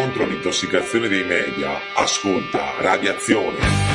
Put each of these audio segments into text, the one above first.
contro l'intossicazione dei media, ascolta Radiazione.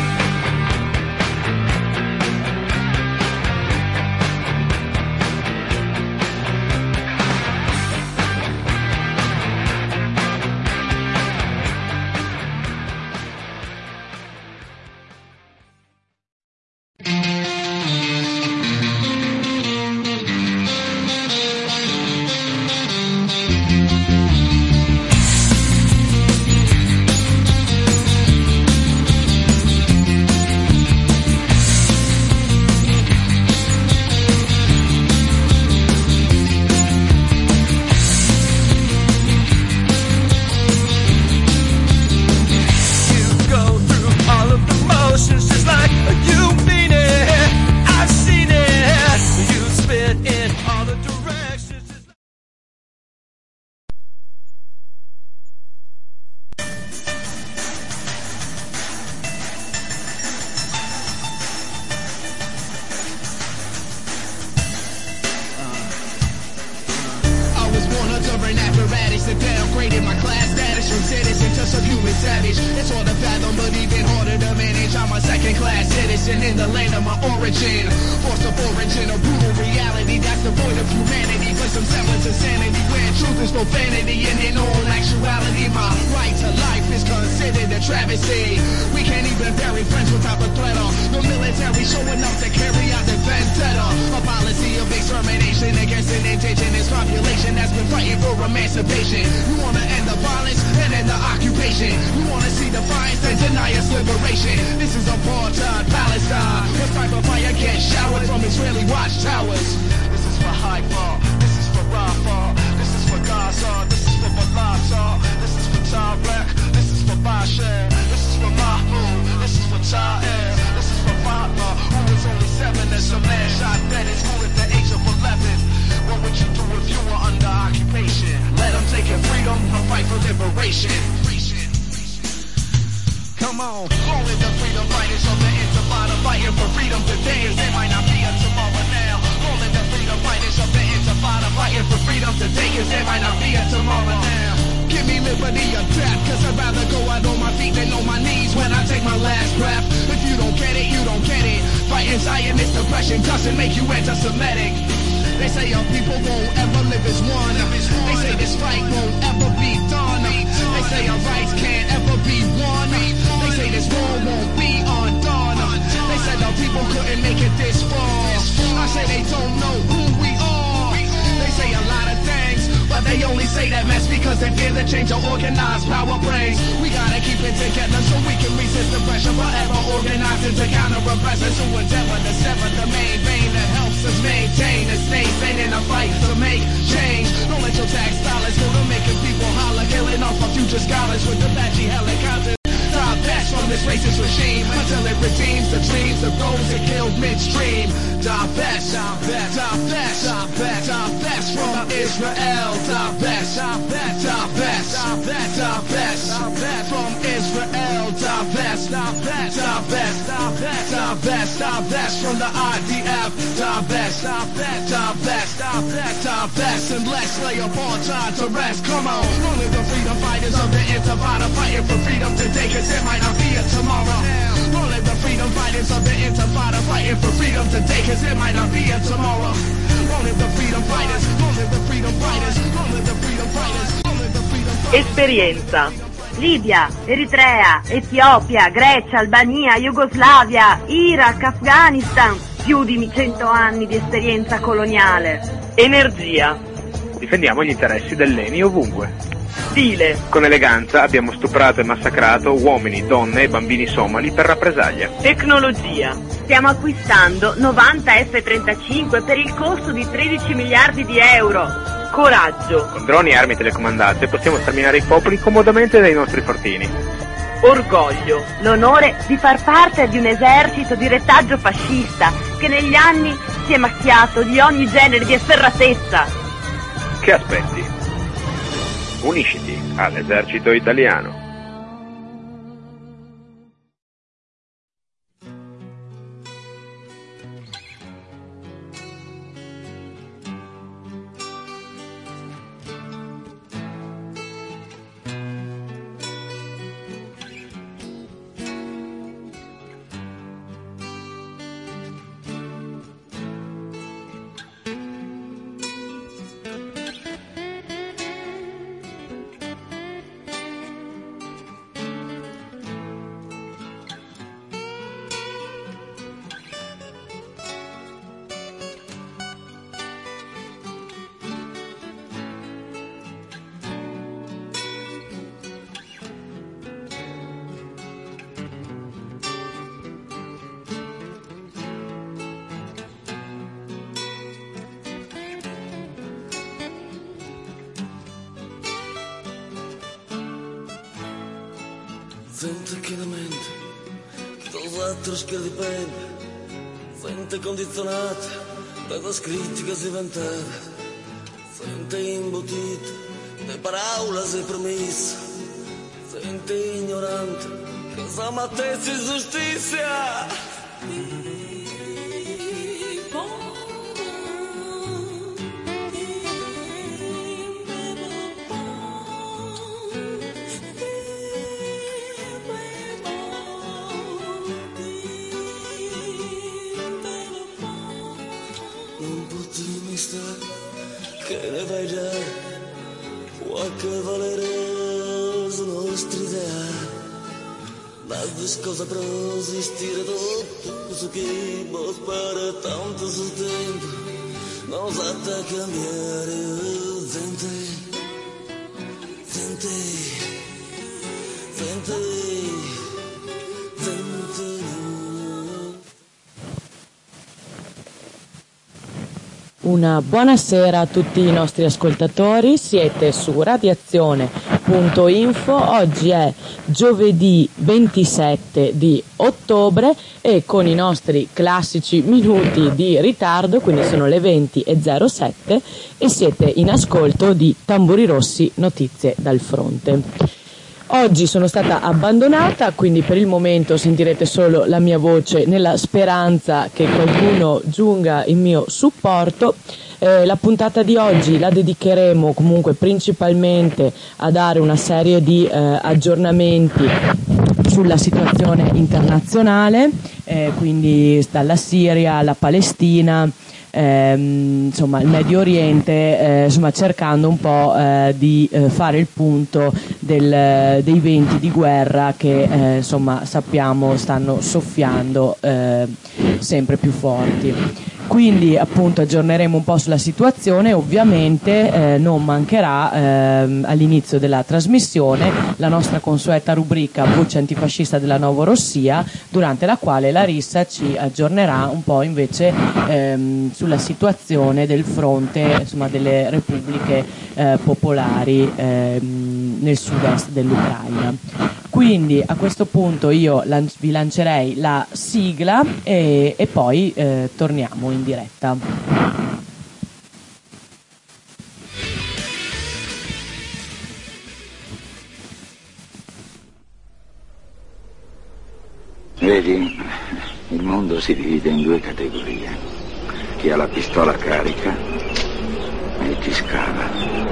Esperienza. Libia, Eritrea, Etiopia, Grecia, Albania, Jugoslavia, Iraq, Afghanistan. Più di 100 anni di esperienza coloniale. Energia. Difendiamo gli interessi dell'ENI ovunque. Stile. Con eleganza abbiamo stuprato e massacrato uomini, donne e bambini somali per rappresaglia. Tecnologia. Stiamo acquistando 90 F-35 per il costo di 13 miliardi di euro. Coraggio. Con droni e armi telecomandate possiamo sterminare i popoli comodamente dai nostri fortini. Orgoglio. L'onore di far parte di un esercito di retaggio fascista che negli anni si è macchiato di ogni genere di efferratezza. Che aspetti? Unisciti all'esercito italiano. Gente che lamenta, dall'altro schier di pelle, gente condizionata da scritti che si inventava, gente imbottita da parole e promesse, gente ignorante che sa mattezza e giustizia. Che ne vai già qualche valere su nostri ideali, ma cosa per esistere tutto su che può sparare tanto sul tempo non sa da cambiare. Gente Una buonasera a tutti i nostri ascoltatori, siete su radiazione.info, oggi è giovedì 27 di ottobre e con i nostri classici minuti di ritardo, quindi sono le 20:07 e siete in ascolto di Tamburi Rossi, notizie dal fronte. Oggi sono stata abbandonata, quindi per il momento sentirete solo la mia voce nella speranza che qualcuno giunga in mio supporto. La puntata di oggi la dedicheremo comunque principalmente a dare una serie di aggiornamenti sulla situazione internazionale, quindi dalla Siria alla Palestina, insomma il Medio Oriente, insomma cercando un po' di fare il punto dei venti di guerra che insomma sappiamo stanno soffiando sempre più forti. Quindi appunto aggiorneremo un po' sulla situazione, ovviamente non mancherà all'inizio della trasmissione la nostra consueta rubrica Voce antifascista della Novorossia, durante la quale Larissa ci aggiornerà un po' invece sulla situazione del fronte, insomma, delle repubbliche popolari nel sud-est dell'Ucraina. Quindi a questo punto io vi lancerei la sigla e poi torniamo in diretta. Vedi, il mondo si divide in due categorie: chi ha la pistola carica e chi scava.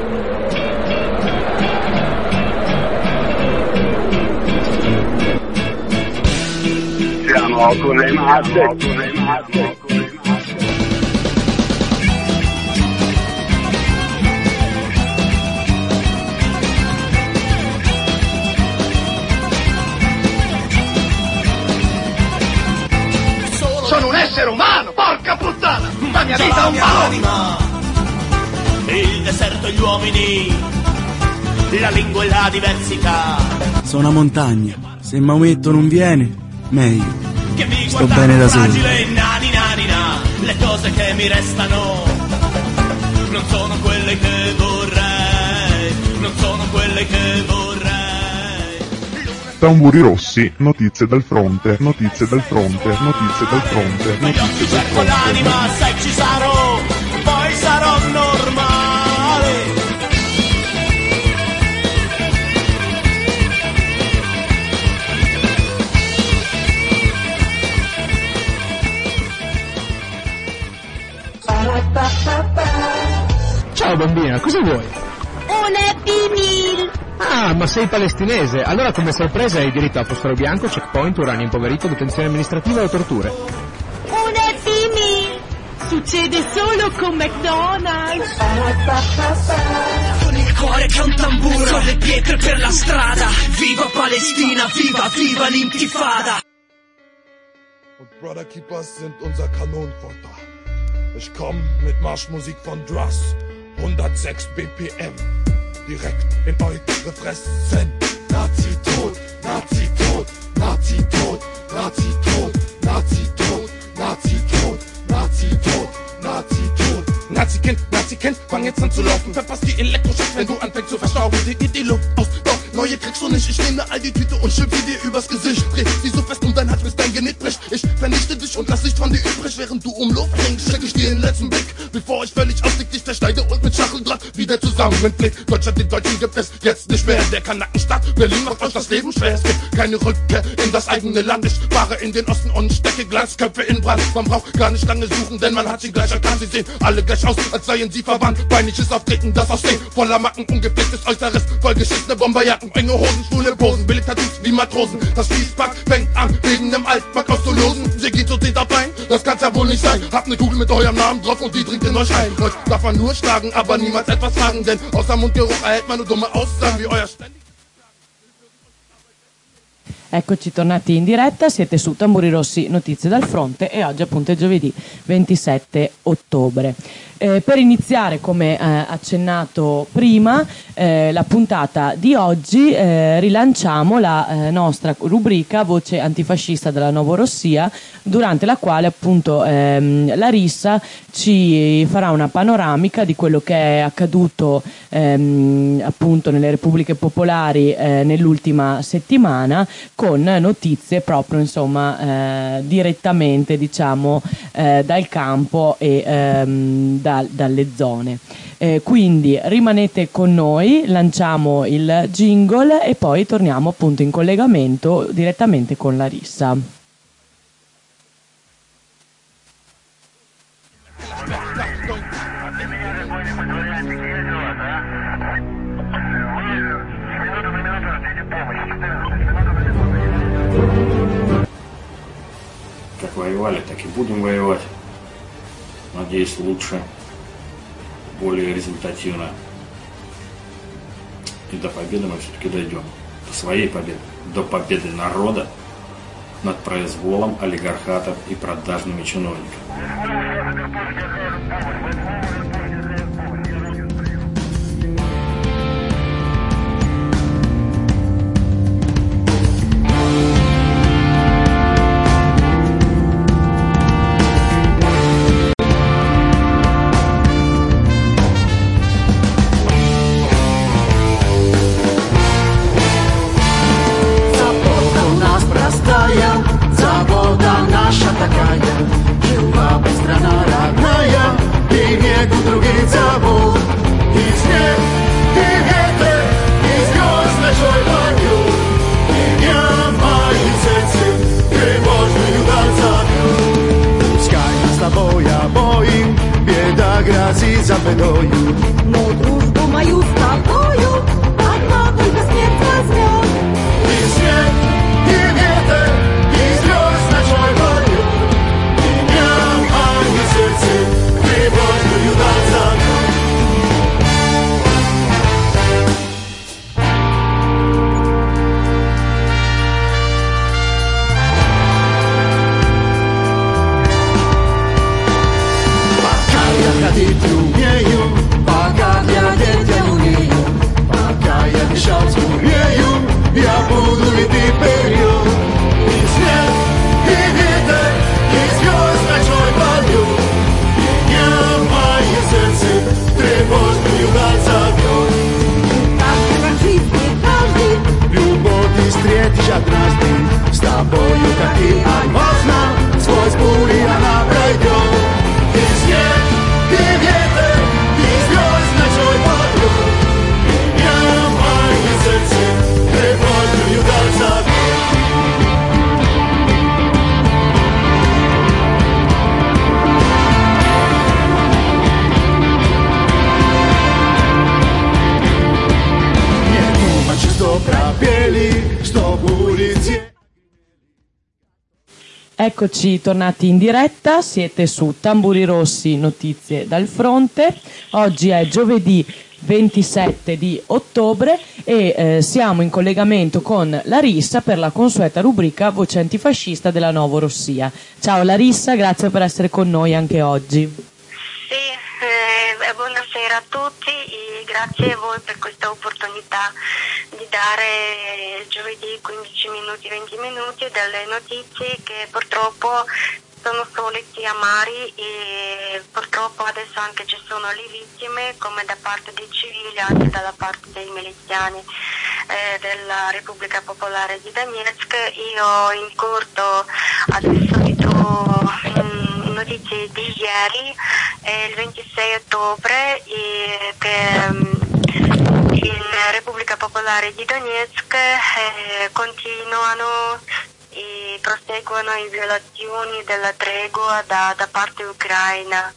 Siamo con le masse. Sono un essere umano, porca puttana! La mia vita è un ballo! Il deserto e gli uomini, la lingua e la diversità. Sono una montagna, se Maometto non viene, meglio. Che mi sto bene da solo. Fragile, nani, le cose che mi restano non sono quelle che vorrei, non sono quelle che vorrei. Tamburi Rossi, notizie dal fronte, notizie dal fronte, notizie dal fronte, notizie dal Cerco l'anima, se ci sarò, poi sarò normale. Ciao bambina, cosa vuoi? Un Happy Meal! Ah, ma sei palestinese. Allora come sorpresa hai diritto a fosforo bianco, checkpoint, uranio impoverito, detenzione amministrativa o torture. Un Happy Meal! Succede solo con McDonald's! Con il cuore che è un tamburo, con le pietre per la strada. Viva Palestina, viva, viva l'intifada! Und Brotherkeepers sind unser Kanonenfutter. Ich komm mit Marschmusik von Druss, 106 BPM, direkt in eure Fressen. Nazi tot, Nazi tot, Nazi tot, Nazi tot, Nazi tot, Nazi tot, Nazi tot, Nazi tot. Nazi-Kind, fang jetzt an zu laufen, verpasst die Elektroschock, wenn du anfängst zu verstauben, dir geht die Luft aus, doch neue kriegst du nicht. Ich nehme all die Tüte und schimpfe dir übers Gesicht. Dreh sie so fest und dein Herz bis dein Genick bricht. Ich vernichte dich und lass nicht von dir übrig, während du um Luft hängst. Check ich dir den letzten Blick, bevor ich völlig ausblick, dich zerschneide und mit Stacheldraht wieder zusammenblick. Deutschland, den Deutschen gibt es jetzt nicht mehr. Der Kanackenstadt Berlin macht euch das Leben schwer. Es gibt keine Rückkehr in das eigene Land. Ich fahre in den Osten und stecke Glasköpfe in Brand. Man braucht gar nicht lange suchen, denn man hat sie gleich erkannt. Sie sehen alle gleich aus, als seien sie verwandt. Peinliches Auftreten, das Aussehen voller Macken, ungepflegtes Äußeres, vollgeschissene Bomberjacken, enge Hosen, schwule Posen, billig Tattoos wie Matrosen. Das Schließpack fängt an, wegen nem Altpack auszulosen. Sie geht so zählt auf ein, das kann's ja wohl nicht sein. Habt ne Kugel mit eurem Namen drauf und die dringt in euch ein. Euch darf man nur schlagen, aber niemals etwas fragen, denn außer Mundgeruch erhält man nur dumme Aussagen wie euer ständig. Eccoci tornati in diretta, siete su Tamburi Rossi, notizie dal fronte, e oggi appunto è giovedì 27 ottobre. Per iniziare, come accennato prima, la puntata di oggi, rilanciamo la nostra rubrica Voce antifascista della Novorossia, durante la quale appunto Larissa ci farà una panoramica di quello che è accaduto appunto nelle Repubbliche Popolari nell'ultima settimana, con notizie proprio insomma direttamente diciamo dal campo e dalle zone. Quindi rimanete con noi, lanciamo il jingle e poi torniamo appunto in collegamento direttamente con Larissa. Как воевали, так и будем воевать. Надеюсь, лучше, более результативно. И до победы мы все-таки дойдем. До своей победы. До победы народа над произволом олигархатов и продажными чиновниками. Забедою. Но дружбу мою с тобою одна только смерть возьмет. И свет, и ветер, и звезд ночной полет. Меня в моем сердце тревожную даль зовет. Пока я ходить не умею, пока глядеть я не умею, пока я дышать не умею, я буду идти вперед. И свет, и ветер, и звезд ночной полет. Меня в моем сердце тревожную даль зовет. Так как жизни каждый любовь ты встретишь однажды. С тобою, как и алмазно, сквозь бури она пройдет. И свет, и ветер, и звезд ночной полет. Меня в моем сердце тревожную даль зовет. Не думать, что пропели, что будет те. Eccoci tornati in diretta, siete su Tamburi Rossi, notizie dal fronte. Oggi è giovedì 27 di ottobre e siamo in collegamento con Larissa per la consueta rubrica Voce antifascista della Novorossia. Ciao Larissa, grazie per essere con noi anche oggi. Sì, buonasera a tutti e grazie a voi per questa opportunità di dare giovedì 15 minuti, 20 minuti delle notizie che purtroppo sono soliti amari e purtroppo adesso anche ci sono le vittime come da parte dei civili anche dalla parte dei miliziani. della Repubblica Popolare di Donetsk. Io incorto adesso notizie di ieri, il 26 ottobre, che in Repubblica Popolare di Donetsk continuano e proseguono le violazioni della tregua da parte ucraina.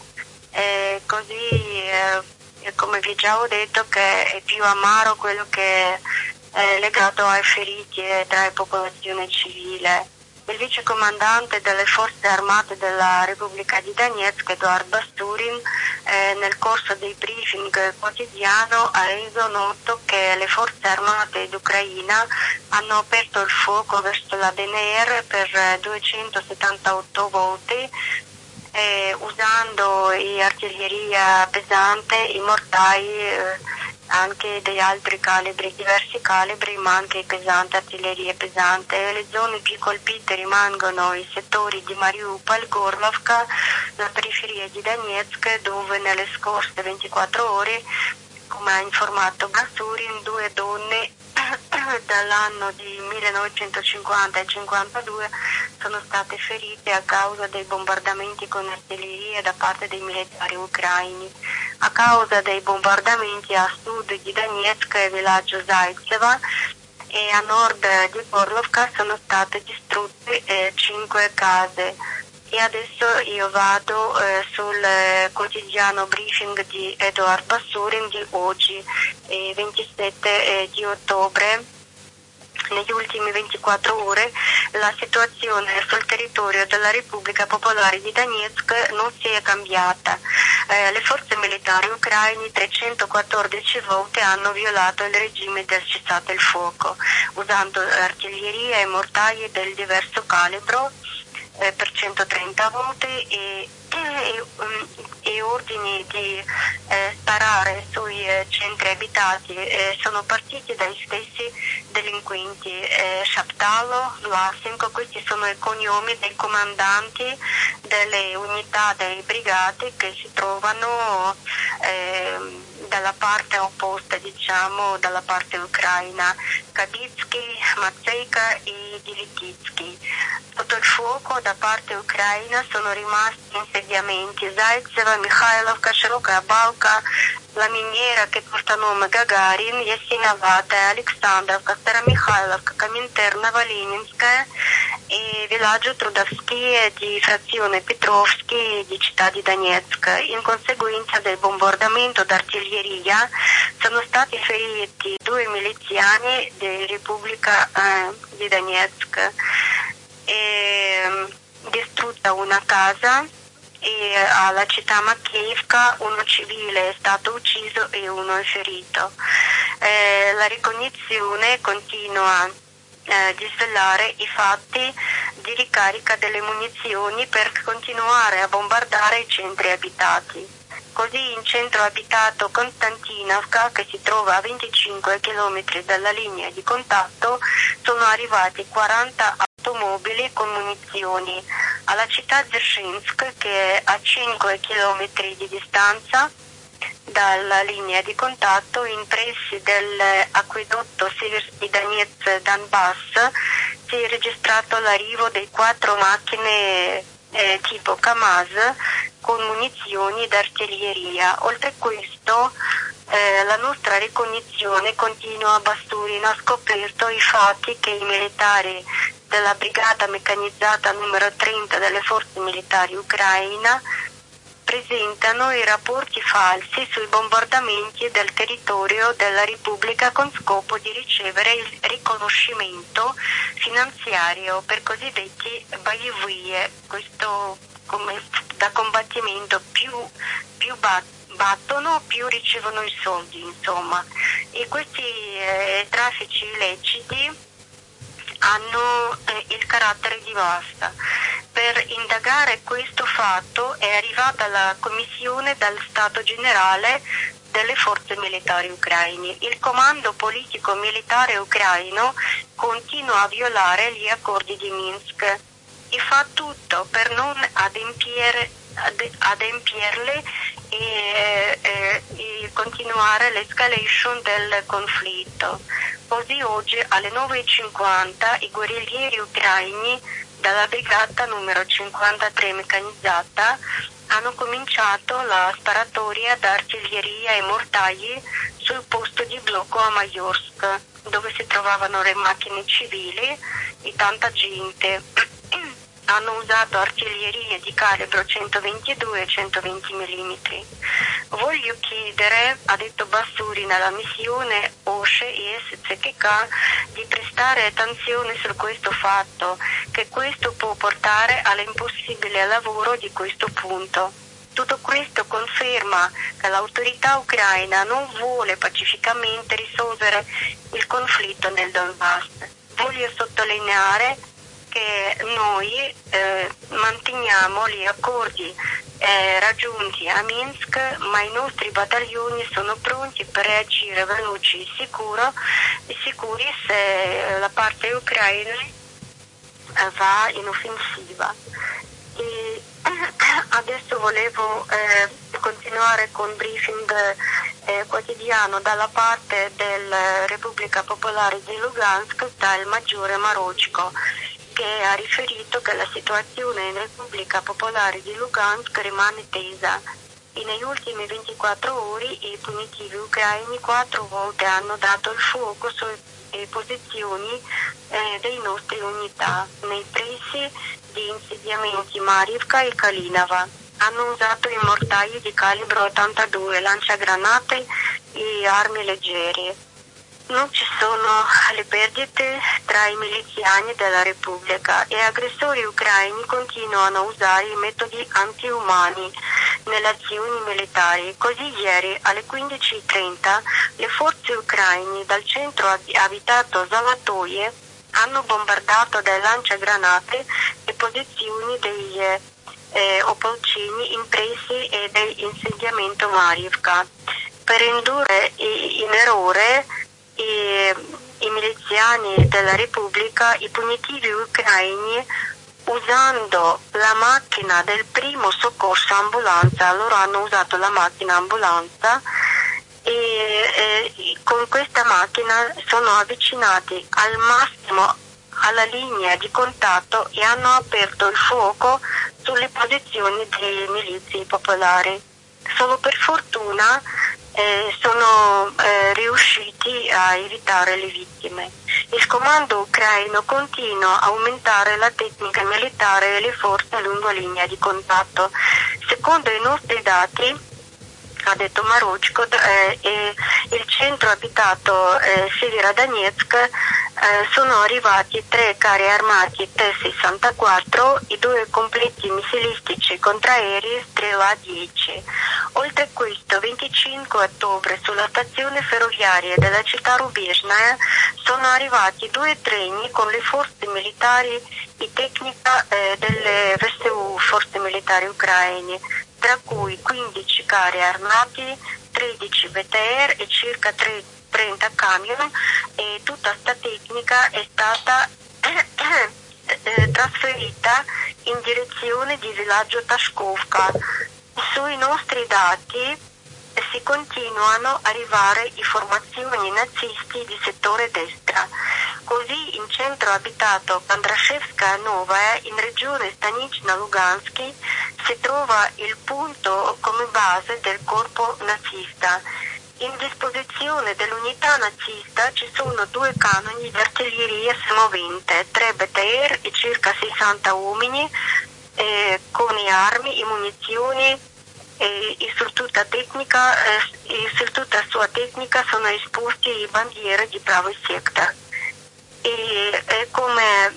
Così, come vi già ho detto, che è più amaro quello che è legato ai feriti tra la popolazione civile. Il vicecomandante delle forze armate della Repubblica di Donetsk, Eduard Basturin, nel corso dei briefing quotidiano ha reso noto che le forze armate d'Ucraina hanno aperto il fuoco verso la DNR per 278 volte, usando artiglieria pesante, i mortai, anche degli altri calibri, diversi calibri, ma anche pesante, artiglieria pesante. Le zone più colpite rimangono i settori di Mariupol, Gorlovka, la periferia di Donetsk, dove nelle scorse 24 ore, come ha informato Basturin, 2 donne dall'anno di 1950 e 52 sono state ferite a causa dei bombardamenti con artiglieria da parte dei militari ucraini. A causa dei bombardamenti a sud di Donetsk e villaggio Zaitseva e a nord di Gorlovka sono state distrutte 5 case. E adesso io vado sul quotidiano briefing di Eduard Basturin di oggi, 27 di ottobre. Negli ultimi 24 ore la situazione sul territorio della Repubblica Popolare di Donetsk non si è cambiata. Le forze militari ucraine 314 volte hanno violato il regime del cessate il fuoco, usando artiglieria e mortai del diverso calibro per 130 volte e ordini di sparare sui centri abitati sono partiti dai stessi delinquenti. Shaptalo, Vlasenko, questi sono i cognomi dei comandanti delle unità delle brigate che si trovano dalla parte opposta, diciamo, dalla parte ucraina, Kabitsky, Matseika e Dilititsky. Sotto il fuoco da parte ucraina sono rimasti insediamenti Zaitseva, Mikhailovka, Shirokaya Balka, la miniera che porta nome Gagarin, Yasinavata, Alexandrovka, Stara Mikhailovka, Kaminterna, Leninskaya e villaggio Trudovsky di frazione Petrovsky di città di Donetsk. In conseguenza del bombardamento d'artiglieria sono stati feriti 2 miliziani della Repubblica di Donetsk. Distrutta una casa e alla città Makeivka uno civile è stato ucciso e uno è ferito. La ricognizione continua di svelare i fatti di ricarica delle munizioni per continuare a bombardare i centri abitati. Così in centro abitato Konstantinovka, che si trova a 25 km dalla linea di contatto, sono arrivati 40 automobili con munizioni. Alla città Dzerzhinsk, che è a 5 km di distanza dalla linea di contatto, in pressi dell'acquedotto Seversky Donetsk-Donbass, si è registrato l'arrivo di 4 macchine tipo Kamaz con munizioni d'artiglieria. Oltre a questo la nostra ricognizione continua a Basturin ha scoperto i fatti che i militari della brigata meccanizzata numero 30 delle forze militari ucraina presentano i rapporti falsi sui bombardamenti del territorio della Repubblica con scopo di ricevere il riconoscimento finanziario per cosiddetti boevie, questo come da combattimento, più battono più ricevono i soldi, insomma. E questi traffici illeciti hanno il carattere di vasta. Per indagare questo fatto è arrivata la commissione dal Stato Generale delle forze militari ucraine. Il comando politico militare ucraino continua a violare gli accordi di Minsk e fa tutto per non adempierle e continuare l'escalation del conflitto. Così oggi alle 9:50 i guerriglieri ucraini dalla brigata numero 53 meccanizzata hanno cominciato la sparatoria d'artiglieria e mortaggi sul posto di blocco a Majorsk, dove si trovavano le macchine civili e tanta gente. Hanno usato artiglierie di calibro 122 e 120 mm. Voglio chiedere, ha detto Bassuri nella missione OSCE e SZK, di prestare attenzione su questo fatto, che questo può portare all'impossibile lavoro di questo punto. Tutto questo conferma che l'autorità ucraina non vuole pacificamente risolvere il conflitto nel Donbass. Voglio sottolineare che noi manteniamo gli accordi raggiunti a Minsk, ma i nostri battaglioni sono pronti per reagire veloci e sicuri se la parte ucraina va in offensiva. E adesso volevo continuare con briefing quotidiano dalla parte della Repubblica Popolare di Lugansk dal maggiore Marochko, che ha riferito che la situazione in Repubblica Popolare di Lugansk rimane tesa. E negli ultimi 24 ore i punitivi ucraini 4 volte hanno dato il fuoco sulle posizioni dei nostri unità nei pressi di insediamenti Mariivka e Kalinova. Hanno usato i mortaggi di calibro 82, lanciagranate e armi leggere. Non ci sono le perdite tra i miliziani della Repubblica e aggressori ucraini continuano a usare i metodi antiumani nelle azioni militari. Così ieri alle 15:30 le forze ucraine dal centro abitato Zalatoye hanno bombardato dai lanciagranate le posizioni degli opolcini in pressi e dell'insediamento Mariivka. Per indurre in errore i miliziani della Repubblica, i punitivi ucraini, usando la macchina del primo soccorso ambulanza, loro hanno usato la macchina ambulanza e con questa macchina sono avvicinati al massimo alla linea di contatto e hanno aperto il fuoco sulle posizioni dei milizi popolari. Solo per fortuna sono riusciti a evitare le vittime. Il comando ucraino continua a aumentare la tecnica militare e le forze lungo linea di contatto. Secondo i nostri dati, ha detto Marochko, il centro abitato Severodonetsk sono arrivati 3 carri armati T-64 e 2 completi missilistici contraerei Strela 10. Oltre a questo, 25 ottobre sulla stazione ferroviaria della città Rubezhnaia sono arrivati 2 treni con le forze militari e tecnica delle VSU, forze militari ucraine, tra cui 15 carri armati, 13 BTR e circa 30 camion, e tutta sta tecnica è stata trasferita in direzione di villaggio Tashkovka. Sui nostri dati si continuano a arrivare informazioni nazisti di settore destra. Così in centro abitato Kondrashevskaya Novaya, in regione Stanichna Luganski, si trova il punto come base del corpo nazista. In disposizione dell'unità nazista ci sono 2 cannoni di artiglieria semovente, 3 BTR e circa 60 uomini con le armi e munizioni e su tutta sua tecnica sono esposti le bandiere di Pravый Sector. E come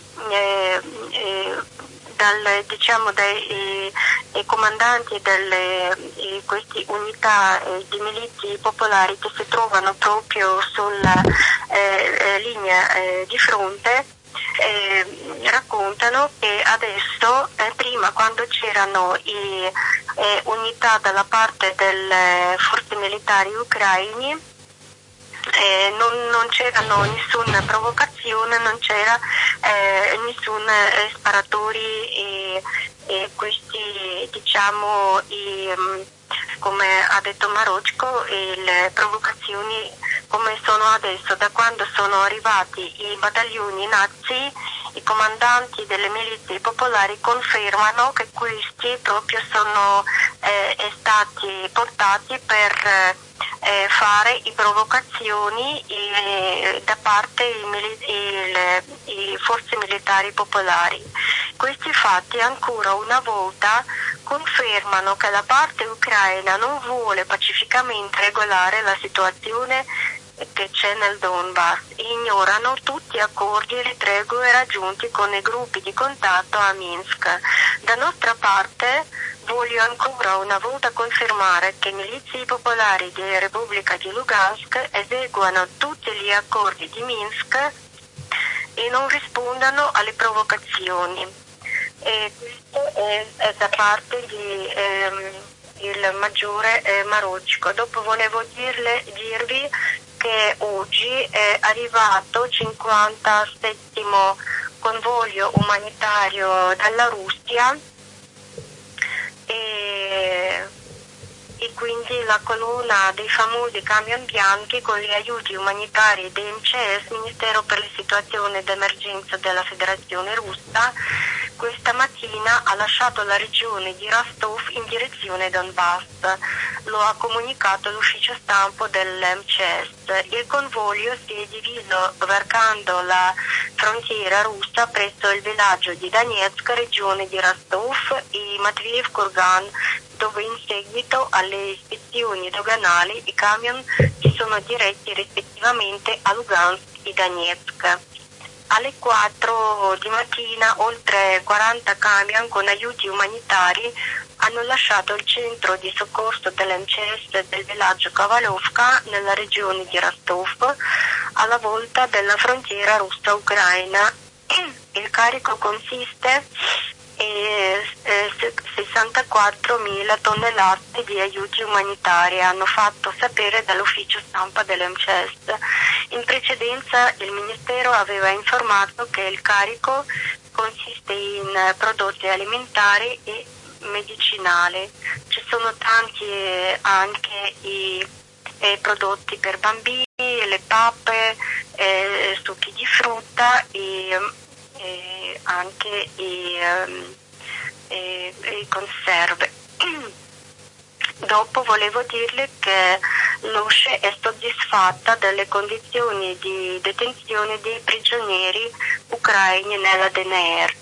dai comandanti di queste unità di milizie popolari che si trovano proprio sulla linea di fronte, raccontano che adesso, prima quando c'erano unità dalla parte delle forze militari ucraine, non c'erano nessuna provocazione, non c'era nessun sparatori e questi come ha detto Marochko, le provocazioni come sono adesso, da quando sono arrivati i battaglioni nazi, i comandanti delle milizie popolari confermano che questi proprio sono stati portati per fare i provocazioni da parte i forze militari popolari. Questi fatti ancora una volta confermano che la parte ucraina non vuole pacificamente regolare la situazione che c'è nel Donbass, ignorano tutti gli accordi e le tregue raggiunti con i gruppi di contatto a Minsk. Da nostra parte voglio ancora una volta confermare che milizie popolari della Repubblica di Lugansk eseguono tutti gli accordi di Minsk e non rispondano alle provocazioni. E questo è da parte di il maggiore Marocco. Dopo volevo dirvi che oggi è arrivato il 57° convoglio umanitario dalla Russia e quindi la colonna dei famosi camion bianchi con gli aiuti umanitari dell'MCS, Ministero per le situazioni d'emergenza della Federazione Russa, questa mattina ha lasciato la regione di Rostov in direzione Donbass. Lo ha comunicato l'ufficio stampa dell'MCS. Il convoglio si è diviso varcando la frontiera russa presso il villaggio di Donetsk, regione di Rostov, e Matviev-Kurgan, dove in seguito alle ispezioni doganali i camion si sono diretti rispettivamente a Lugansk e Donetsk. Alle 4 di mattina oltre 40 camion con aiuti umanitari hanno lasciato il centro di soccorso dell'MCS del villaggio Kavalovka nella regione di Rostov alla volta della frontiera russa-ucraina. Il carico consiste in 64.000 tonnellate di aiuti umanitari, hanno fatto sapere dall'ufficio stampa dell'MCS. In precedenza il Ministero aveva informato che il carico consiste in prodotti alimentari e medicinali. Ci sono tanti anche i prodotti per bambini, le pappe, succhi di frutta e anche i conserve. Dopo volevo dirle che l'USCE è soddisfatta delle condizioni di detenzione dei prigionieri ucraini nella DNR.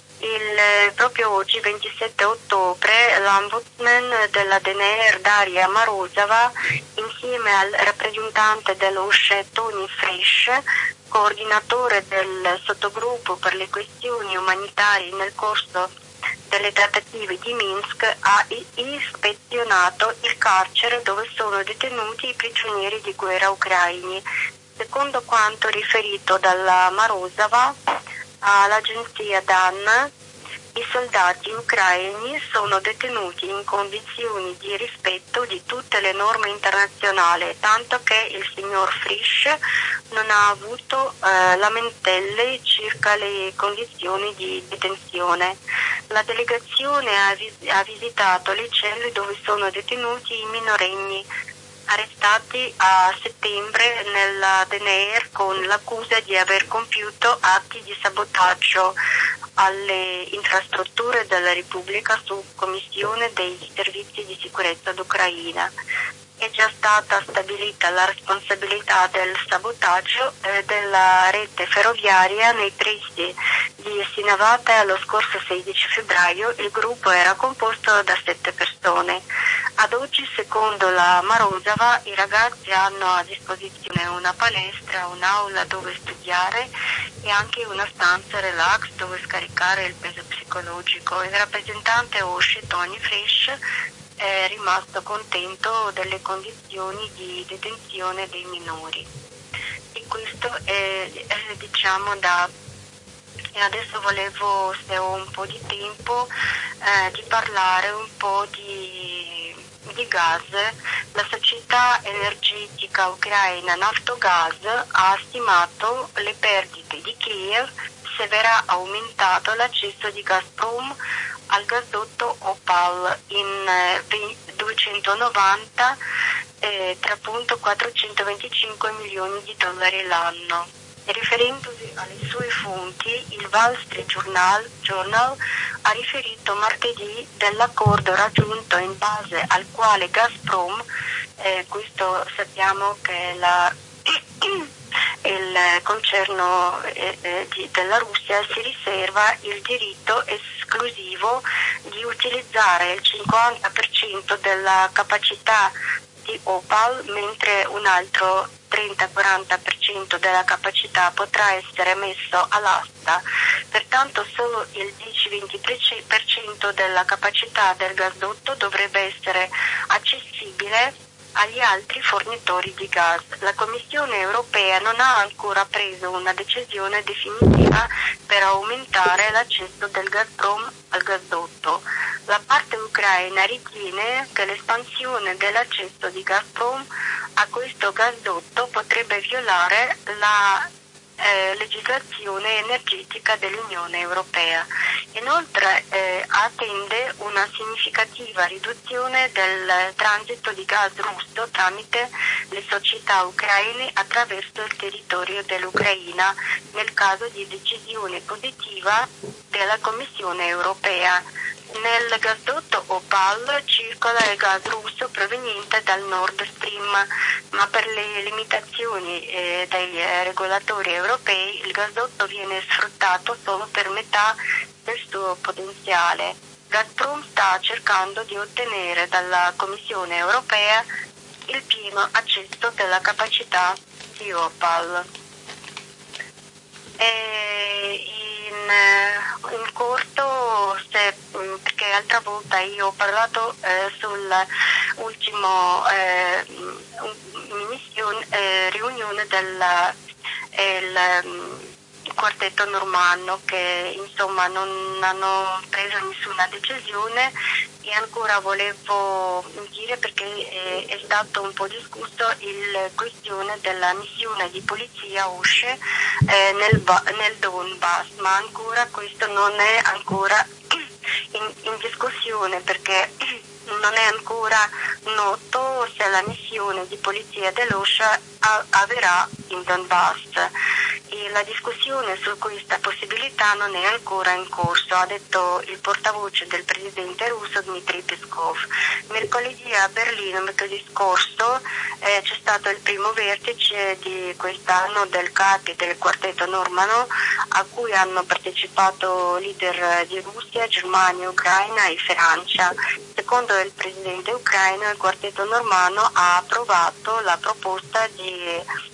Proprio oggi, 27 ottobre, l'ombudsman della DNR Daria Morozova, insieme al rappresentante dell'USCE Tony Frisch, coordinatore del sottogruppo per le questioni umanitarie nel corso delle trattative di Minsk, ha ispezionato il carcere dove sono detenuti i prigionieri di guerra ucraini. Secondo quanto riferito dalla Morozova all'agenzia DAN, i soldati ucraini sono detenuti in condizioni di rispetto di tutte le norme internazionali, tanto che il signor Frisch non ha avuto lamentele circa le condizioni di detenzione. La delegazione ha visitato le celle dove sono detenuti i minorenni arrestati a settembre nella DNR con l'accusa di aver compiuto atti di sabotaggio alle infrastrutture della Repubblica su commissione dei servizi di sicurezza d'Ucraina. È già stata stabilita la responsabilità del sabotaggio della rete ferroviaria nei pressi di Sinavata. Lo scorso 16 febbraio il gruppo era composto da 7 persone. Ad oggi, secondo la Morozova, i ragazzi hanno a disposizione una palestra, un'aula dove studiare e anche una stanza relax dove scaricare il peso psicologico. Il rappresentante OSCE Tony Frisch è rimasto contento delle condizioni di detenzione dei minori. E questo è diciamo da... E adesso volevo, se ho un po' di tempo, di parlare un po' di gas. La società energetica ucraina Naftogaz ha stimato le perdite di Kiev se verrà aumentato l'accesso di Gazprom al gasdotto Opal in 290 3.425 milioni di dollari l'anno. Riferendosi alle sue fonti, il Wall Street Journal ha riferito martedì dell'accordo raggiunto in base al quale Gazprom, questo sappiamo che il concerno della Russia, si riserva il diritto esclusivo di utilizzare il 50% della capacità di Opal, mentre un altro 30-40% della capacità potrà essere messo all'asta. Pertanto solo il 10-20% della capacità del gasdotto dovrebbe essere accessibile agli altri fornitori di gas. La Commissione europea non ha ancora preso una decisione definitiva per aumentare l'accesso del Gazprom al gasdotto. La parte ucraina ritiene che l'espansione dell'accesso di Gazprom a questo gasdotto potrebbe violare la legislazione energetica dell'Unione Europea. Inoltre attende una significativa riduzione del transito di gas russo tramite le società ucraine attraverso il territorio dell'Ucraina nel caso di decisione positiva della Commissione Europea. Nel gasdotto Opal circola il gas russo proveniente dal Nord Stream, ma per le limitazioni dei regolatori europei il gasdotto viene sfruttato solo per metà del suo potenziale. Gazprom sta cercando di ottenere dalla Commissione Europea il pieno accesso della capacità di Opal. In corto, perché altra volta io ho parlato sull'ultimo riunione del quartetto normanno, che insomma non hanno preso nessuna decisione, e ancora volevo dire, perché è stato un po' discusso il questione della missione di polizia OSCE nel Donbass, ma ancora questo non è ancora in discussione, perché non è ancora noto se la missione di polizia dell'OSCE avverrà in Donbass. E la discussione su questa possibilità non è ancora in corso, ha detto il portavoce del presidente russo Dmitry Peskov. Mercoledì a Berlino, mercoledì scorso, c'è stato il primo vertice di quest'anno del capi del quartetto normanno, a cui hanno partecipato leader di Russia, Germania, Ucraina e Francia. Secondo il presidente ucraino, il quartetto normanno ha approvato la proposta di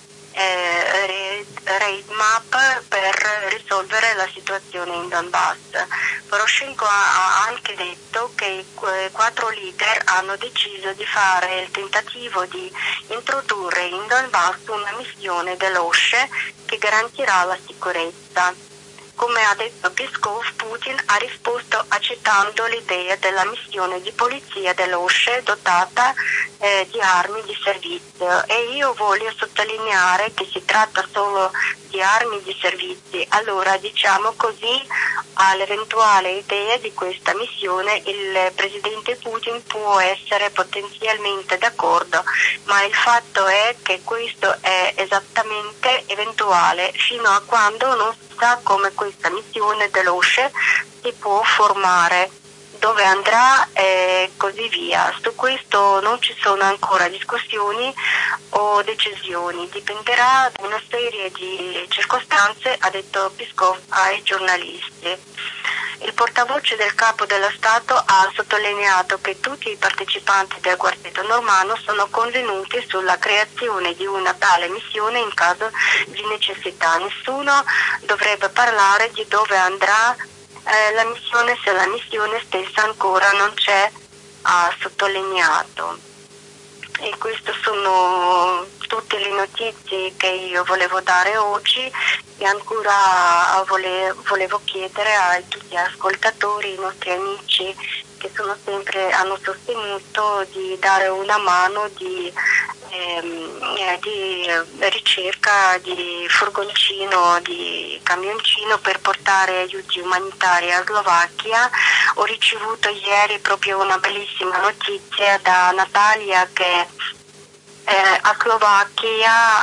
roadmap per risolvere la situazione in Donbass. Poroshenko ha anche detto che i 4 leader hanno deciso di fare il tentativo di introdurre in Donbass una missione dell'OSCE che garantirà la sicurezza. Come ha detto Peskov, Putin ha risposto accettando l'idea della missione di polizia dell'OSCE dotata di armi di servizio, e io voglio sottolineare che si tratta solo di armi di servizio. Allora, diciamo così, all'eventuale idea di questa missione il presidente Putin può essere potenzialmente d'accordo, ma il fatto è che questo è esattamente eventuale fino a quando non si sa come questa missione dell'OSCE si può formare, dove andrà e così via. Su questo non ci sono ancora discussioni o decisioni, dipenderà da una serie di circostanze, ha detto Peskov ai giornalisti. Il portavoce del capo dello Stato ha sottolineato che tutti i partecipanti del quartetto normanno sono convenuti sulla creazione di una tale missione in caso di necessità. Nessuno dovrebbe parlare di dove andrà la missione se la missione stessa ancora non c'è, ha sottolineato. E queste sono tutte le notizie che io volevo dare oggi, e ancora volevo chiedere a tutti gli ascoltatori, i nostri amici che hanno sostenuto, di dare una mano di ricerca di furgoncino, di camioncino per portare aiuti umanitari a Slovacchia. Ho ricevuto ieri proprio una bellissima notizia da Natalia, che a Slovacchia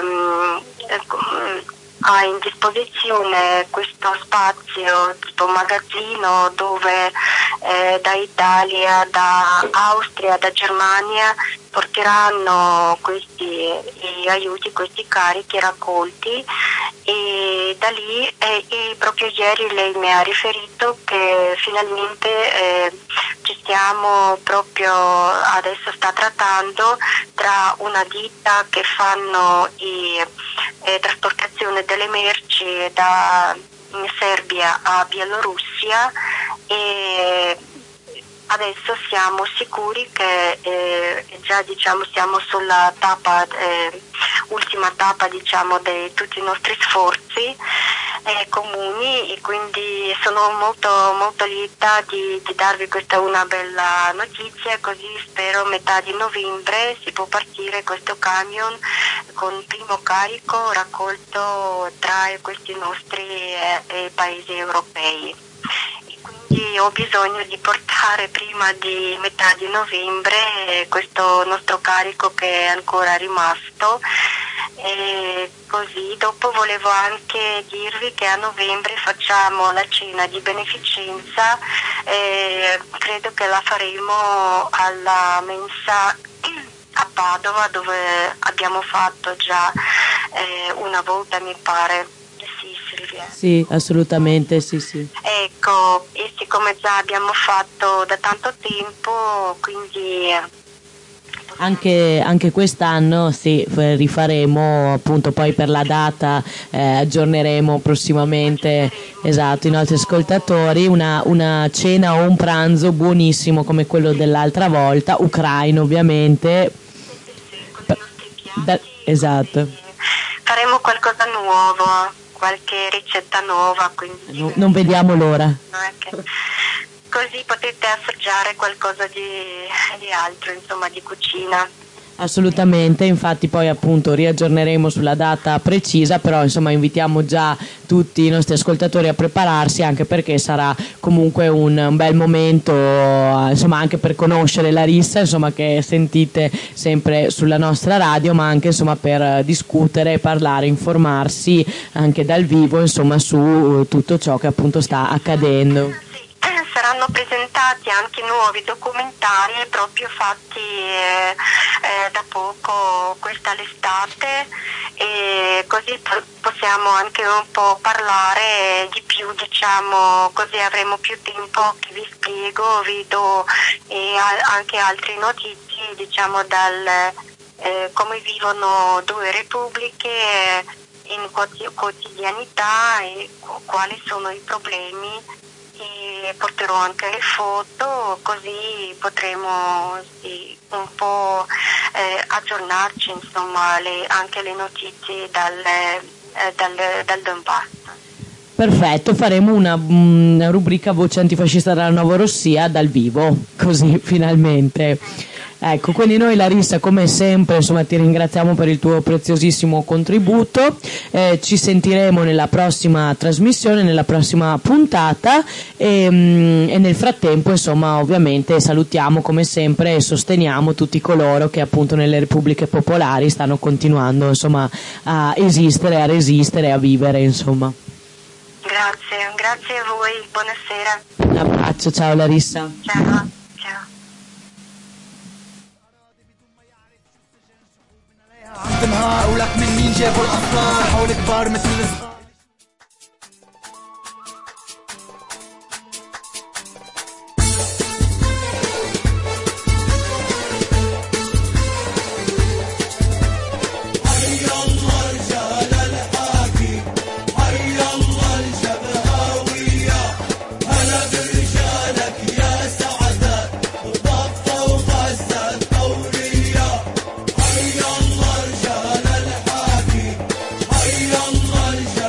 ha in disposizione questo spazio tipo magazzino dove da Italia, da Austria, da Germania porteranno questi aiuti, questi carichi raccolti, e da lì proprio ieri lei mi ha riferito che finalmente ci stiamo proprio adesso sta trattando tra una ditta che fanno trasportazione delle merci da Serbia a Bielorussia, e adesso siamo sicuri che già siamo sulla ultima tappa di tutti i nostri sforzi comuni, e quindi sono molto molto lieta di darvi questa una bella notizia, così spero metà di novembre si può partire questo camion con il primo carico raccolto tra questi nostri paesi europei. Quindi ho bisogno di portare prima di metà di novembre questo nostro carico che è ancora rimasto, e così dopo volevo anche dirvi che a novembre facciamo la cena di beneficenza, credo che la faremo alla mensa a Padova, dove abbiamo fatto già una volta, mi pare. Sì, assolutamente, sì. Ecco, e siccome già abbiamo fatto da tanto tempo, quindi anche quest'anno sì, rifaremo appunto, poi per la data aggiorneremo prossimamente, esatto, i nostri ascoltatori, una cena o un pranzo buonissimo come quello dell'altra volta, ucraino ovviamente. Esatto. Faremo qualcosa nuovo, qualche ricetta nuova, quindi non vediamo l'ora. Così potete assaggiare qualcosa di altro, insomma, di cucina. Assolutamente, infatti poi appunto riaggiorneremo sulla data precisa, però insomma invitiamo già tutti i nostri ascoltatori a prepararsi, anche perché sarà comunque un bel momento, insomma, anche per conoscere Larissa, insomma, che sentite sempre sulla nostra radio, ma anche insomma per discutere, parlare, informarsi anche dal vivo, insomma, su tutto ciò che appunto sta accadendo. Saranno presentati anche nuovi documentari proprio fatti da poco l'estate, e così possiamo anche un po' parlare di più, così avremo più tempo che vi spiego, vi do anche altre notizie, come vivono due repubbliche in quotidianità e quali sono i problemi. E porterò anche le foto, così potremo un po' aggiornarci, insomma, anche le notizie dal Donbass. Perfetto, faremo una rubrica Voce Antifascista della Novorossia dal vivo, così finalmente. Ecco, quindi noi Larissa come sempre insomma ti ringraziamo per il tuo preziosissimo contributo, ci sentiremo nella prossima trasmissione, nella prossima puntata, e nel frattempo insomma ovviamente salutiamo come sempre e sosteniamo tutti coloro che appunto nelle repubbliche popolari stanno continuando insomma a esistere, a resistere, a vivere insomma. Grazie a voi, buonasera. Un abbraccio, ciao Larissa. Ciao. عندمها ولك من مين جابوا الأفكار حول كبار مثل الصغار. حي الله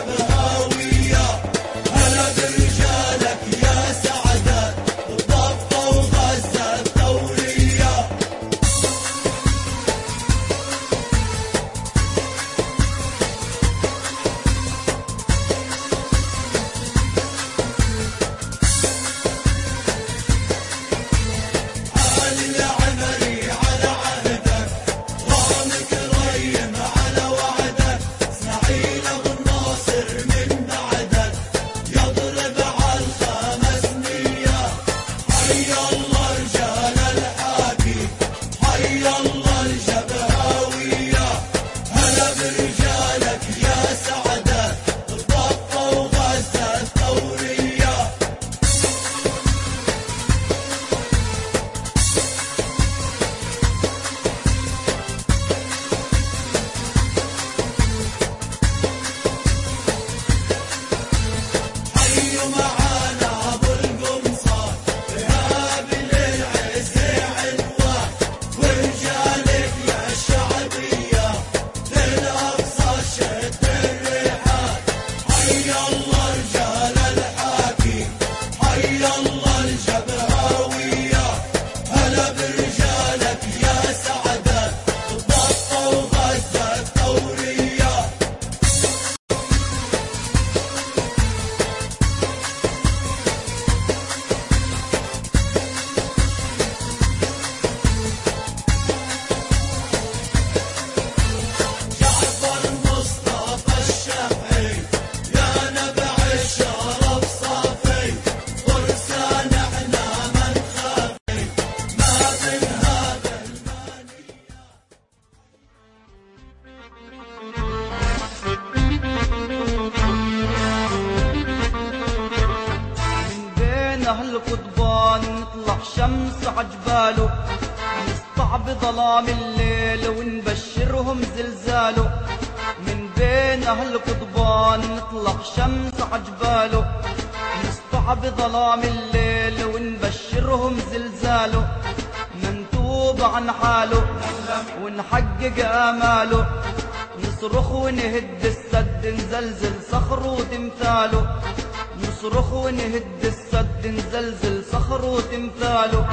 عجباله نسطع بظلام الليل ونبشرهم زلزاله من بين أهل قضبان نطلق شمس عجباله نسطع بظلام الليل ونبشرهم زلزاله منتوب عن حاله ونحقق آماله نصرخ ونهد السد نزلزل صخر وتمثاله نصرخ ونهد السد نزلزل صخر وتمثاله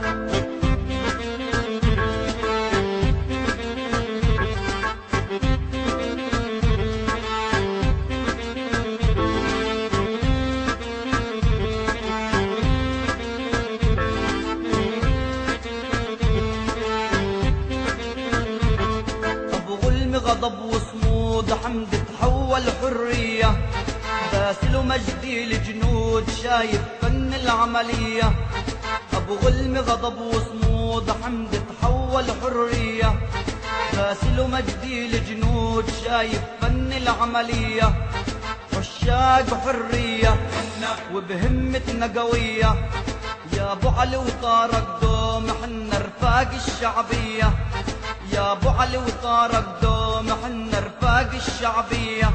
غضب وصمود حمد تحول حرية باسل ومجدي الجنود شايف فن العملية أبو غلم غضب وصمود حمد تحول حرية باسل ومجدي الجنود شايف فن العملية عشاق حرية وبهمتنا قوية يا أبو علي وطارق دوم حنا رفاق الشعبية يا أبو علي وطارق دوم حنا رفاق الشعبية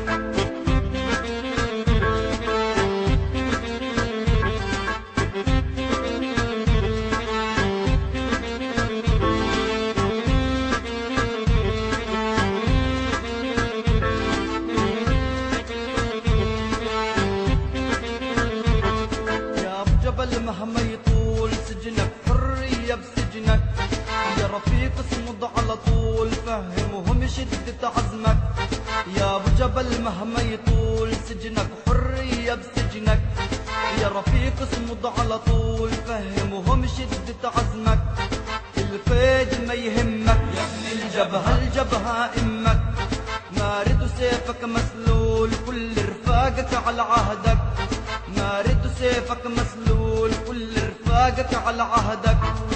يا أبو جبل مهما يطول سجنك حرية بسجنك يا رفيق اصمد على طول فهمهم شدة عزمك يا ابو جبل مهما يطول سجنك حرية بسجنك يا رفيق اصمد على طول فهمهم شدة عزمك الفيد ما يهمك الجبهة الجبهة امك مارد سيفك مسلول كل رفاقك على عهدك مارد سيفك مسلول كل رفاقك على عهدك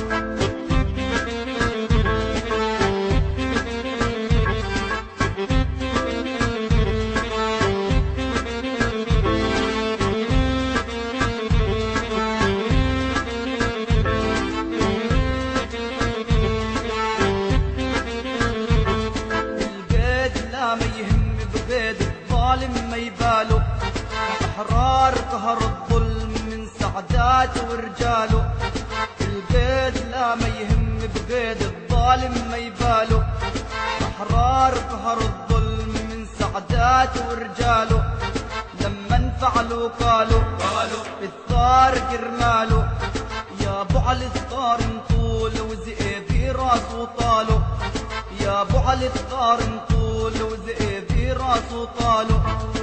ما يبالو أحرار قهر الظلم من سعدات ورجاله القيد لا ما يهم بقيد الظالم ما يبالو أحرار قهر الظلم من سعدات ورجاله لما انفعلوا قالوا الثار جرماله يا ابو علي الثار نطول وزئبي راسه طاله يا ابو علي الثار نطول وزئبي راسه طاله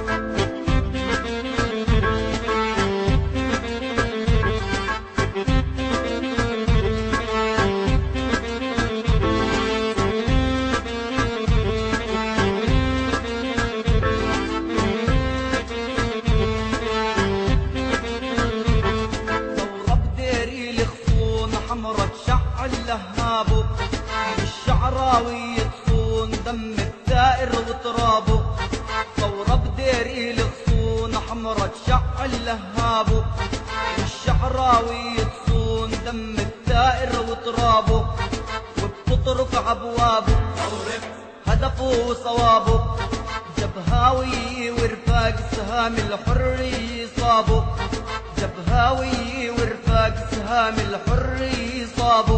اللهابو الشعراوي يتصون دم الثائر وترابو ثورة بديري الغصون حمرة شع اللهابو الشعراوي يتصون دم الثائر وترابو وبتطرق عبوابو هدفه وصوابو جبهاوي ورفاق سهام الحري صابو جبهاوي ورفاق سهام الحري صابو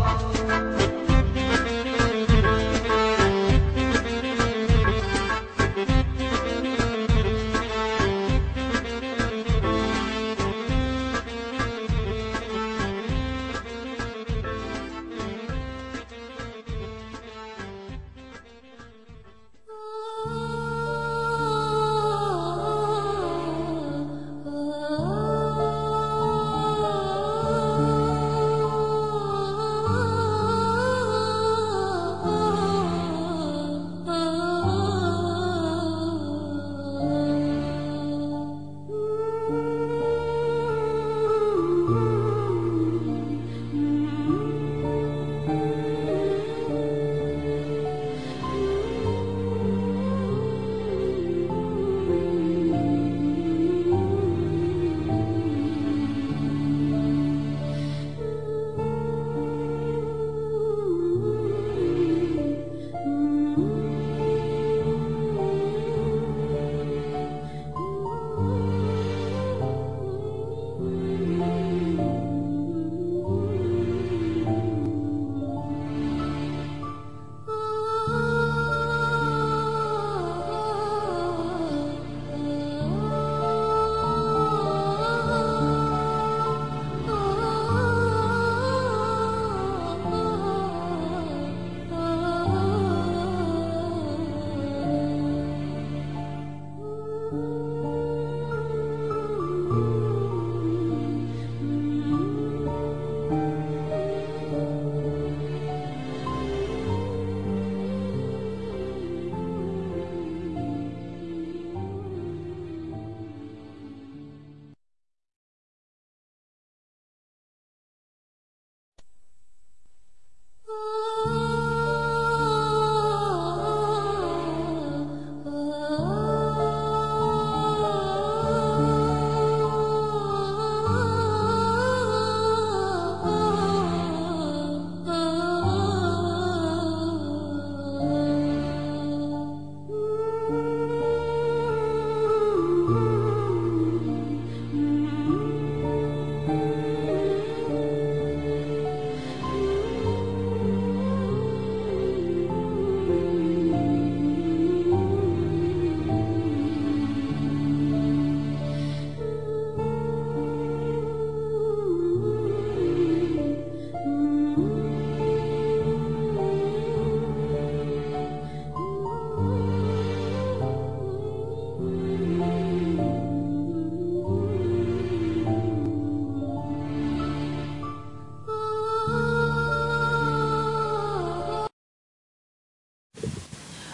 Oh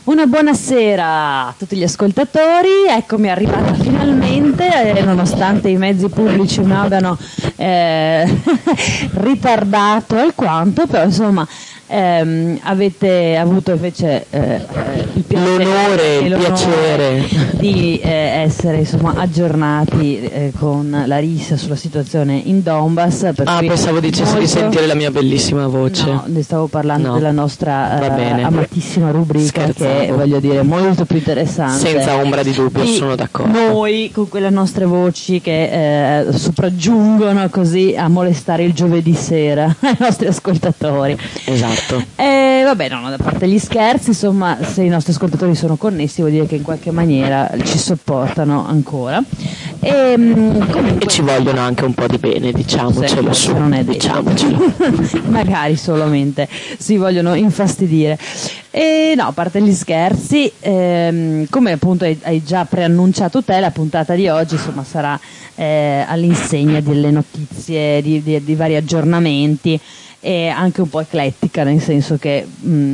Una buonasera a tutti gli ascoltatori, eccomi arrivata finalmente, nonostante i mezzi pubblici mi abbiano ritardato alquanto, però insomma avete avuto invece il piacere, il piacere di essere insomma aggiornati con Larissa sulla situazione in Donbass. Pensavo dicessi di sentire la mia bellissima voce. No, ne stavo parlando della nostra amatissima rubrica. Scherzavo. Che voglio dire molto più interessante, senza ombra di dubbio, sono d'accordo. Noi con quelle nostre voci che sopraggiungono così a molestare il giovedì sera ai nostri ascoltatori. Esatto. Vabbè, no, da parte gli scherzi, insomma, se i nostri ascoltatori sono connessi vuol dire che in qualche maniera ci sopportano ancora. Comunque, e ci vogliono anche un po' di bene, diciamocelo su, non è detto. diciamocelo. Magari solamente si vogliono infastidire. E no, a parte gli scherzi, come appunto hai già preannunciato te, la puntata di oggi insomma sarà all'insegna delle notizie, di vari aggiornamenti, e anche un po' eclettica, nel senso che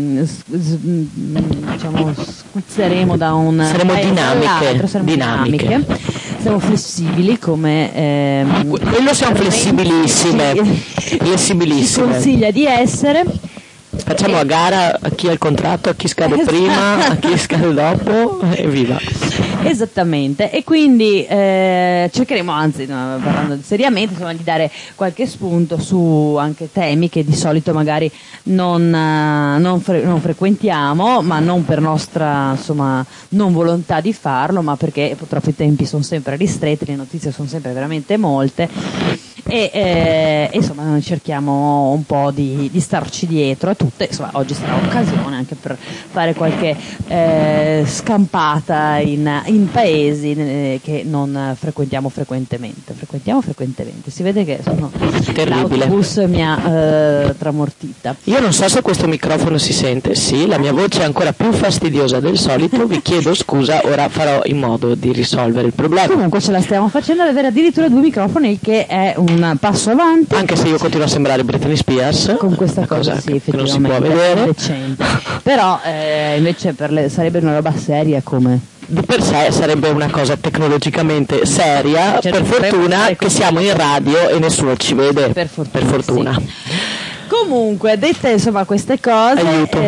diciamo squizzeremo da un saremo dinamiche. Siamo flessibili come quello siamo flessibilissime. Si consiglia di essere. Facciamo a gara a chi ha il contratto, a chi scade prima, a chi scade dopo, e viva. Esattamente, e quindi cercheremo, anzi parlando seriamente, insomma, di dare qualche spunto su anche temi che di solito magari non frequentiamo, ma non per nostra insomma non volontà di farlo, ma perché purtroppo i tempi sono sempre ristretti, le notizie sono sempre veramente molte, e insomma noi cerchiamo un po' di starci dietro a tutte. Insomma, oggi sarà occasione anche per fare qualche scampata in paesi che non frequentiamo frequentemente. Si vede che l'autobus mi ha tramortita. Io non so se questo microfono si sente. Sì, la mia voce è ancora più fastidiosa del solito, vi chiedo scusa, ora farò in modo di risolvere il problema. Comunque ce la stiamo facendo ad avere addirittura 2 microfoni, il che è un passo avanti, anche se io continuo a sembrare Britney Spears con questa cosa sì, che non si può vedere, decente. Però invece sarebbe una roba seria, come di per sé sarebbe una cosa tecnologicamente seria, per fortuna che siamo in radio e nessuno ci vede, per fortuna. Sì. Comunque, dette insomma queste cose,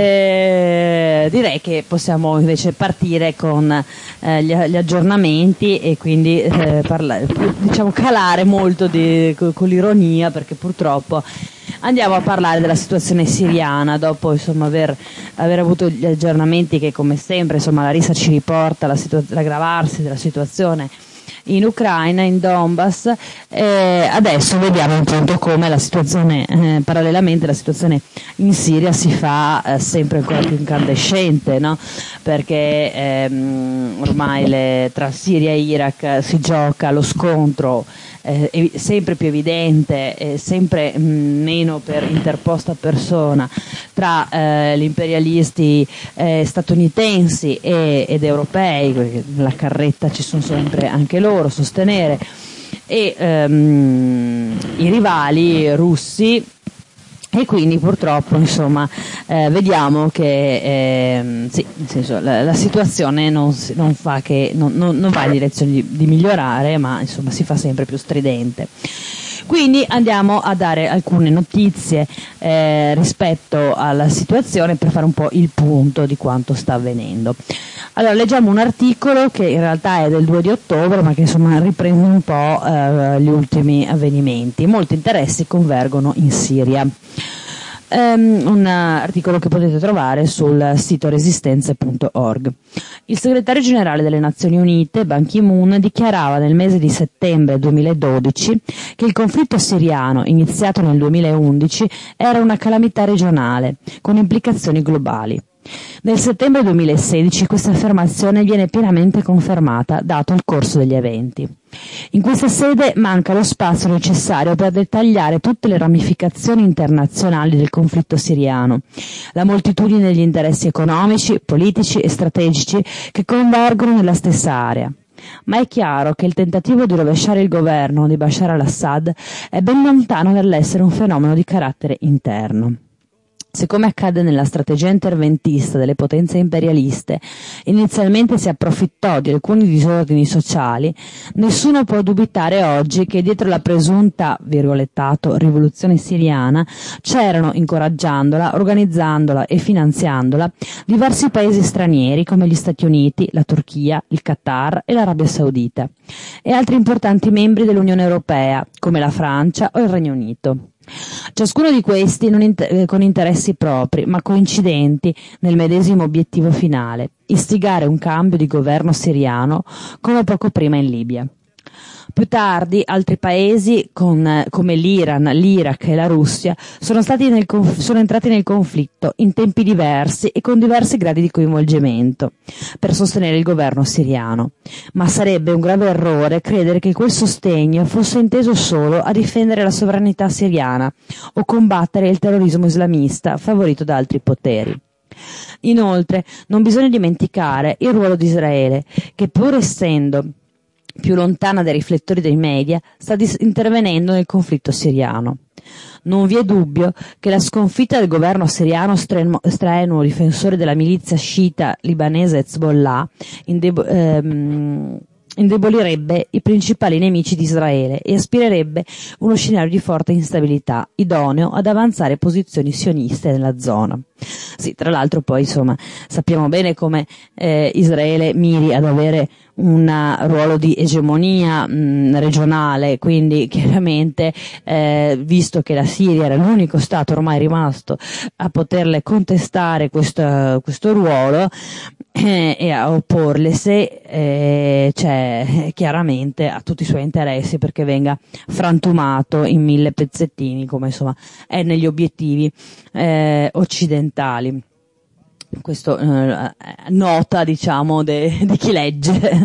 direi che possiamo invece partire con gli aggiornamenti, e quindi diciamo calare molto con l'ironia, perché purtroppo andiamo a parlare della situazione siriana dopo insomma aver avuto gli aggiornamenti che, come sempre, insomma Larissa ci riporta l'aggravarsi della situazione in Ucraina, in Donbass. Adesso vediamo appunto come la situazione, parallelamente la situazione in Siria si fa sempre ancora più incandescente, no? Perché ormai tra Siria e Iraq si gioca lo scontro sempre più evidente, sempre meno per interposta persona, tra gli imperialisti statunitensi ed europei, perché nella carretta ci sono sempre anche loro a sostenere, e i rivali russi. E quindi purtroppo insomma vediamo che sì, nel senso, la situazione non va in direzione di migliorare, ma insomma si fa sempre più stridente. Quindi andiamo a dare alcune notizie rispetto alla situazione, per fare un po' il punto di quanto sta avvenendo. Allora, leggiamo un articolo che in realtà è del 2 di ottobre, ma che insomma riprende un po' gli ultimi avvenimenti. Molti interessi convergono in Siria. Un articolo che potete trovare sul sito resistenze.org. Il segretario generale delle Nazioni Unite, Ban Ki-moon, dichiarava nel mese di settembre 2012 che il conflitto siriano, iniziato nel 2011, era una calamità regionale, con implicazioni globali. Nel settembre 2016 questa affermazione viene pienamente confermata, dato il corso degli eventi. In questa sede manca lo spazio necessario per dettagliare tutte le ramificazioni internazionali del conflitto siriano, la moltitudine degli interessi economici, politici e strategici che convergono nella stessa area. Ma è chiaro che il tentativo di rovesciare il governo di Bashar al-Assad è ben lontano dall'essere un fenomeno di carattere interno. Siccome accade nella strategia interventista delle potenze imperialiste, inizialmente si approfittò di alcuni disordini sociali, nessuno può dubitare oggi che dietro la presunta, virgolettato, rivoluzione siriana c'erano, incoraggiandola, organizzandola e finanziandola, diversi paesi stranieri come gli Stati Uniti, la Turchia, il Qatar e l'Arabia Saudita, e altri importanti membri dell'Unione Europea come la Francia o il Regno Unito. Ciascuno di questi con interessi propri, ma coincidenti nel medesimo obiettivo finale: istigare un cambio di governo siriano come poco prima in Libia. Più tardi altri paesi come l'Iran, l'Iraq e la Russia sono entrati nel conflitto in tempi diversi e con diversi gradi di coinvolgimento per sostenere il governo siriano, ma sarebbe un grave errore credere che quel sostegno fosse inteso solo a difendere la sovranità siriana o combattere il terrorismo islamista favorito da altri poteri. Inoltre non bisogna dimenticare il ruolo di Israele, che pur essendo più lontana dai riflettori dei media, sta intervenendo nel conflitto siriano. Non vi è dubbio che la sconfitta del governo siriano strenuo difensore della milizia sciita libanese Hezbollah indebolirebbe i principali nemici di Israele e aspirerebbe uno scenario di forte instabilità, idoneo ad avanzare posizioni sioniste nella zona. Sì, tra l'altro poi insomma sappiamo bene come Israele miri ad avere un ruolo di egemonia regionale, quindi chiaramente visto che la Siria era l'unico stato ormai rimasto a poterle contestare questo ruolo e a opporle se c'è chiaramente a tutti i suoi interessi perché venga frantumato in 1000 pezzettini, come insomma è negli obiettivi occidentali. Questo nota diciamo di chi legge.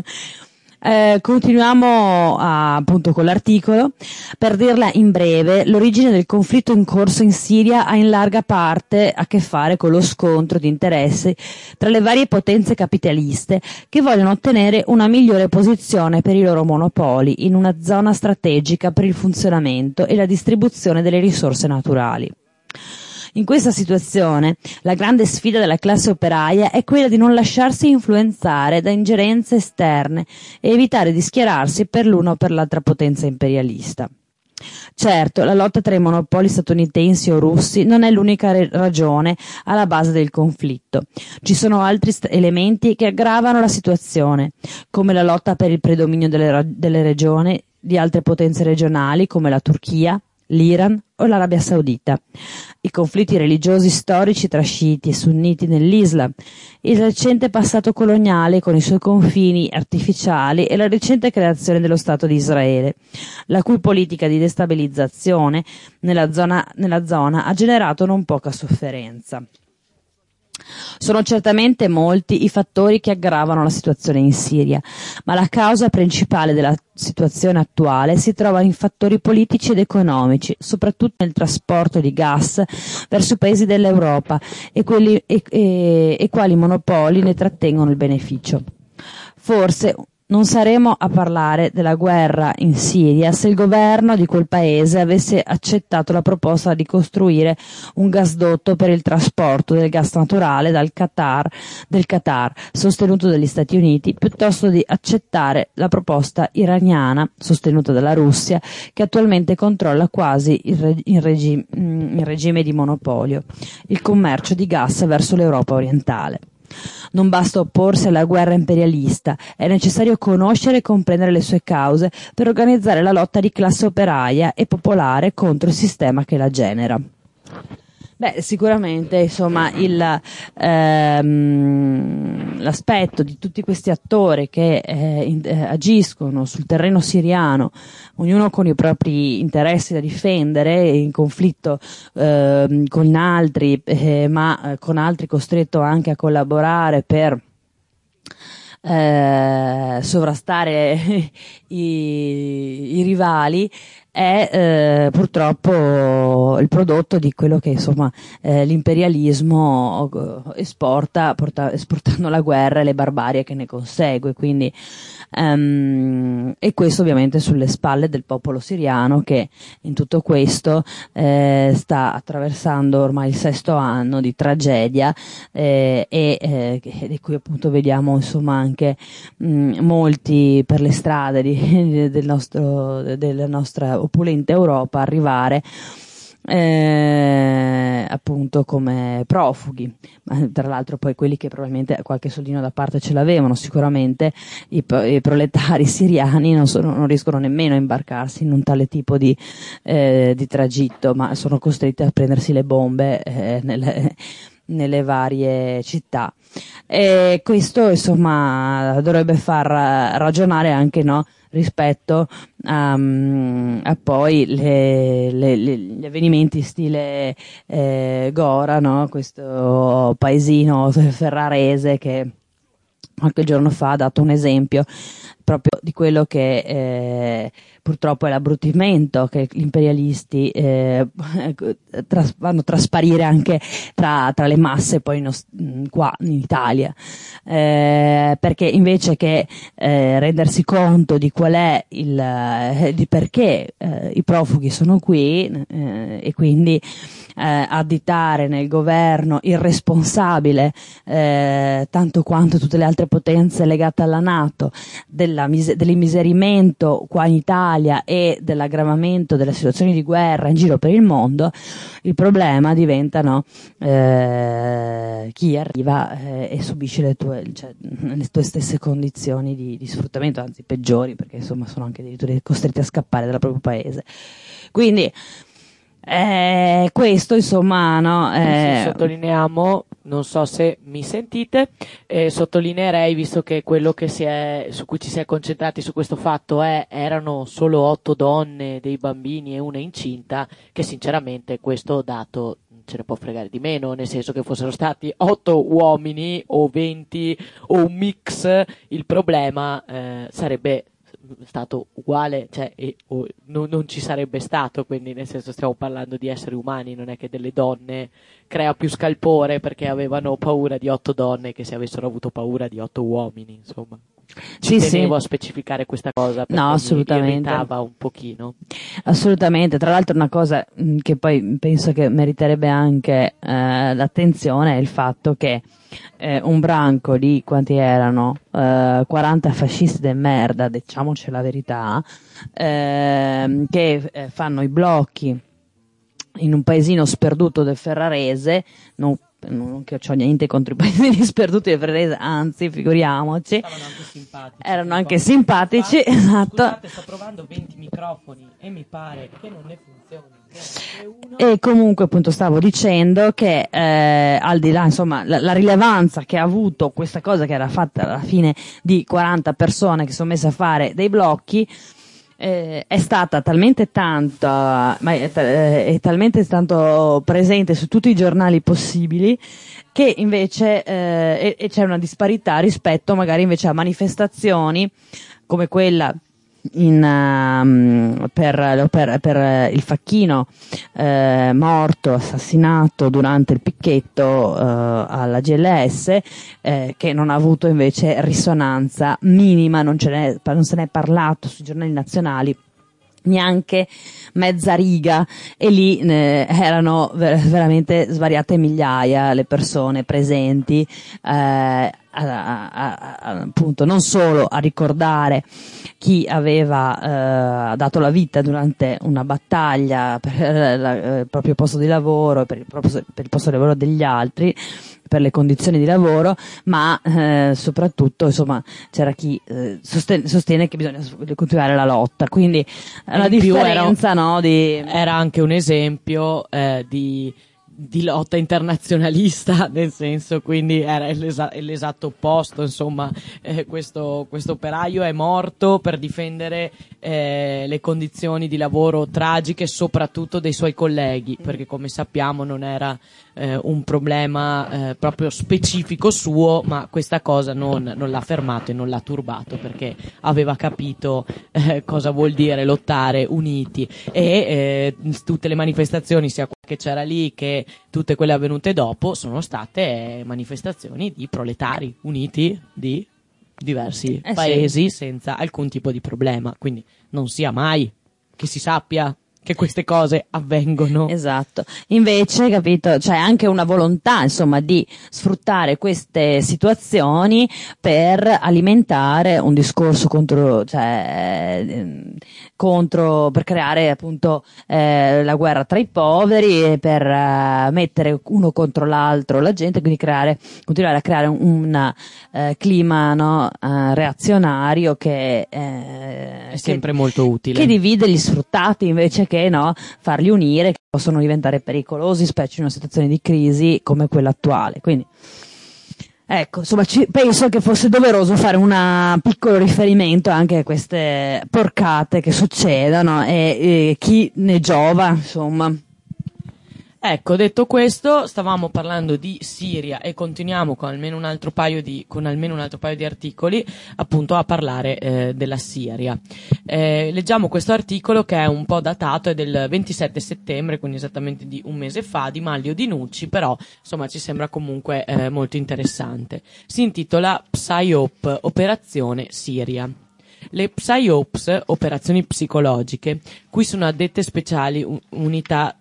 Continuiamo appunto con l'articolo. Per dirla in breve, l'origine del conflitto in corso in Siria ha in larga parte a che fare con lo scontro di interessi tra le varie potenze capitaliste che vogliono ottenere una migliore posizione per i loro monopoli in una zona strategica per il funzionamento e la distribuzione delle risorse naturali. In questa situazione, la grande sfida della classe operaia è quella di non lasciarsi influenzare da ingerenze esterne e evitare di schierarsi per l'una o per l'altra potenza imperialista. Certo, la lotta tra i monopoli statunitensi o russi non è l'unica ragione alla base del conflitto. Ci sono altri elementi che aggravano la situazione, come la lotta per il predominio delle regioni di altre potenze regionali come la Turchia, l'Iran o l'Arabia Saudita, i conflitti religiosi storici tra sciiti e sunniti nell'Islam, il recente passato coloniale con i suoi confini artificiali e la recente creazione dello Stato di Israele, la cui politica di destabilizzazione nella zona ha generato non poca sofferenza. Sono certamente molti i fattori che aggravano la situazione in Siria, ma la causa principale della situazione attuale si trova in fattori politici ed economici, soprattutto nel trasporto di gas verso i paesi dell'Europa e quali monopoli ne trattengono il beneficio. Forse non saremo a parlare della guerra in Siria se il governo di quel paese avesse accettato la proposta di costruire un gasdotto per il trasporto del gas naturale del Qatar, sostenuto dagli Stati Uniti, piuttosto di accettare la proposta iraniana, sostenuta dalla Russia, che attualmente controlla quasi in regime di monopolio il commercio di gas verso l'Europa orientale. Non basta opporsi alla guerra imperialista, è necessario conoscere e comprendere le sue cause per organizzare la lotta di classe operaia e popolare contro il sistema che la genera. Beh, sicuramente, insomma, l'aspetto di tutti questi attori che agiscono sul terreno siriano, ognuno con i propri interessi da difendere, in conflitto con altri, ma con altri costretto anche a collaborare per sovrastare i rivali, è purtroppo il prodotto di quello che insomma l'imperialismo esporta, esportando la guerra e le barbarie che ne consegue, quindi e questo ovviamente sulle spalle del popolo siriano, che in tutto questo sta attraversando ormai il 6º anno di tragedia e di cui appunto vediamo insomma anche molti per le strade della nostra opulenta Europa arrivare appunto come profughi, ma tra l'altro poi quelli che probabilmente qualche soldino da parte ce l'avevano sicuramente, i proletari siriani non riescono nemmeno a imbarcarsi in un tale tipo di tragitto, ma sono costretti a prendersi le bombe nelle varie città. E questo insomma dovrebbe far ragionare anche, no, rispetto a poi gli avvenimenti stile Gora, no? Questo paesino ferrarese che qualche giorno fa ha dato un esempio proprio di quello che purtroppo è l'abbruttimento che gli imperialisti vanno a trasparire anche tra le masse poi qua in Italia, perché invece che rendersi conto di qual è di perché i profughi sono qui e quindi additare nel governo il responsabile tanto quanto tutte le altre potenze legate alla NATO dell'immiserimento qua in Italia e dell'aggravamento delle situazioni di guerra in giro per il mondo, il problema diventa, no, chi arriva e subisce le tue stesse condizioni di sfruttamento, anzi peggiori, perché insomma sono anche addirittura costretti a scappare dal proprio paese. Quindi questo insomma, no, sì, sottolineiamo, non so se mi sentite, sottolineerei, visto che quello che su cui ci si è concentrati su questo fatto erano solo 8 donne, dei bambini e una incinta, che sinceramente questo dato ce ne può fregare di meno, nel senso che fossero stati 8 uomini o 20 o un mix, il problema sarebbe stato uguale, cioè non ci sarebbe stato, quindi nel senso stiamo parlando di esseri umani, non è che delle donne crea più scalpore perché avevano paura di 8 donne che se avessero avuto paura di 8 uomini, insomma. Ci tenevo a specificare questa cosa perché mi irritava un pochino. Assolutamente, tra l'altro una cosa che poi penso che meriterebbe anche l'attenzione è il fatto che un branco di quanti erano 40 fascisti de merda, diciamoci la verità, che fanno i blocchi in un paesino sperduto del Ferrarese, non che ho niente contro i paesini sperduti del Ferrarese, anzi figuriamoci, erano anche simpatici, esatto. Scusate, sto provando 20 microfoni e mi pare che non ne funzioni. E comunque appunto stavo dicendo che al di là insomma la rilevanza che ha avuto questa cosa che era fatta alla fine di 40 persone che sono messe a fare dei blocchi, è stata talmente tanta, ma è talmente tanto presente su tutti i giornali possibili, che invece e c'è una disparità rispetto magari invece a manifestazioni come quella per il facchino morto, assassinato durante il picchetto alla GLS, che non ha avuto invece risonanza minima, non se ne è parlato sui giornali nazionali neanche mezza riga, e lì erano veramente svariate migliaia le persone presenti, appunto non solo a ricordare chi aveva dato la vita durante una battaglia per il proprio posto di lavoro, per il posto di lavoro degli altri, per le condizioni di lavoro, ma soprattutto insomma c'era chi sostiene che bisogna continuare la lotta, quindi la differenza era anche un esempio di di lotta internazionalista, nel senso, quindi era l'esatto opposto, insomma, questo operaio è morto per difendere le condizioni di lavoro tragiche soprattutto dei suoi colleghi, perché come sappiamo non era un problema proprio specifico suo, ma questa cosa non l'ha fermato e non l'ha turbato, perché aveva capito cosa vuol dire lottare uniti, e tutte le manifestazioni, sia che c'era lì che tutte quelle avvenute dopo, sono state manifestazioni di proletari uniti di diversi paesi, sì, senza alcun tipo di problema, quindi non sia mai che si sappia che queste cose avvengono. Esatto. Invece, capito, c'è anche una volontà, insomma, di sfruttare queste situazioni per alimentare un discorso contro, per creare appunto la guerra tra i poveri, e per mettere uno contro l'altro la gente, quindi continuare a creare un clima reazionario che è sempre molto utile, che divide gli sfruttati invece che farli unire, che possono diventare pericolosi, specie in una situazione di crisi come quella attuale. Quindi ecco, insomma, penso che fosse doveroso fare un piccolo riferimento anche a queste porcate che succedono e chi ne giova, insomma. Ecco, detto questo, stavamo parlando di Siria e continuiamo con almeno un altro paio di articoli, appunto, a parlare della Siria. Leggiamo questo articolo che è un po' datato, è del 27 settembre, quindi esattamente di un mese fa, di Manlio Dinucci, però insomma ci sembra comunque molto interessante. Si intitola Psyop, Operazione Siria. Le Psyops, operazioni psicologiche, cui sono addette speciali unità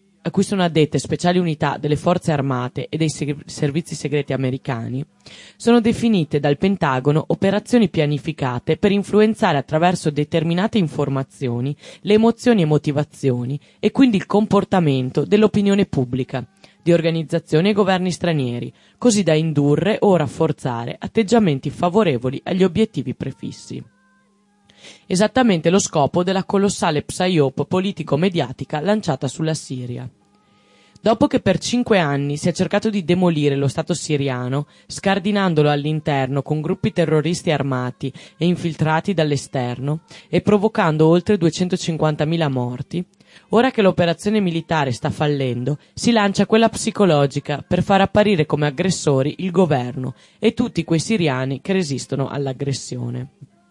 delle forze armate e dei servizi segreti americani, sono definite dal Pentagono operazioni pianificate per influenzare attraverso determinate informazioni le emozioni e motivazioni e quindi il comportamento dell'opinione pubblica, di organizzazioni e governi stranieri, così da indurre o rafforzare atteggiamenti favorevoli agli obiettivi prefissi. Esattamente lo scopo della colossale psyop politico-mediatica lanciata sulla Siria. Dopo che per 5 anni si è cercato di demolire lo Stato siriano, scardinandolo all'interno con gruppi terroristi armati e infiltrati dall'esterno e provocando oltre 250.000 morti, ora che l'operazione militare sta fallendo, si lancia quella psicologica per far apparire come aggressori il governo e tutti quei siriani che resistono all'aggressione.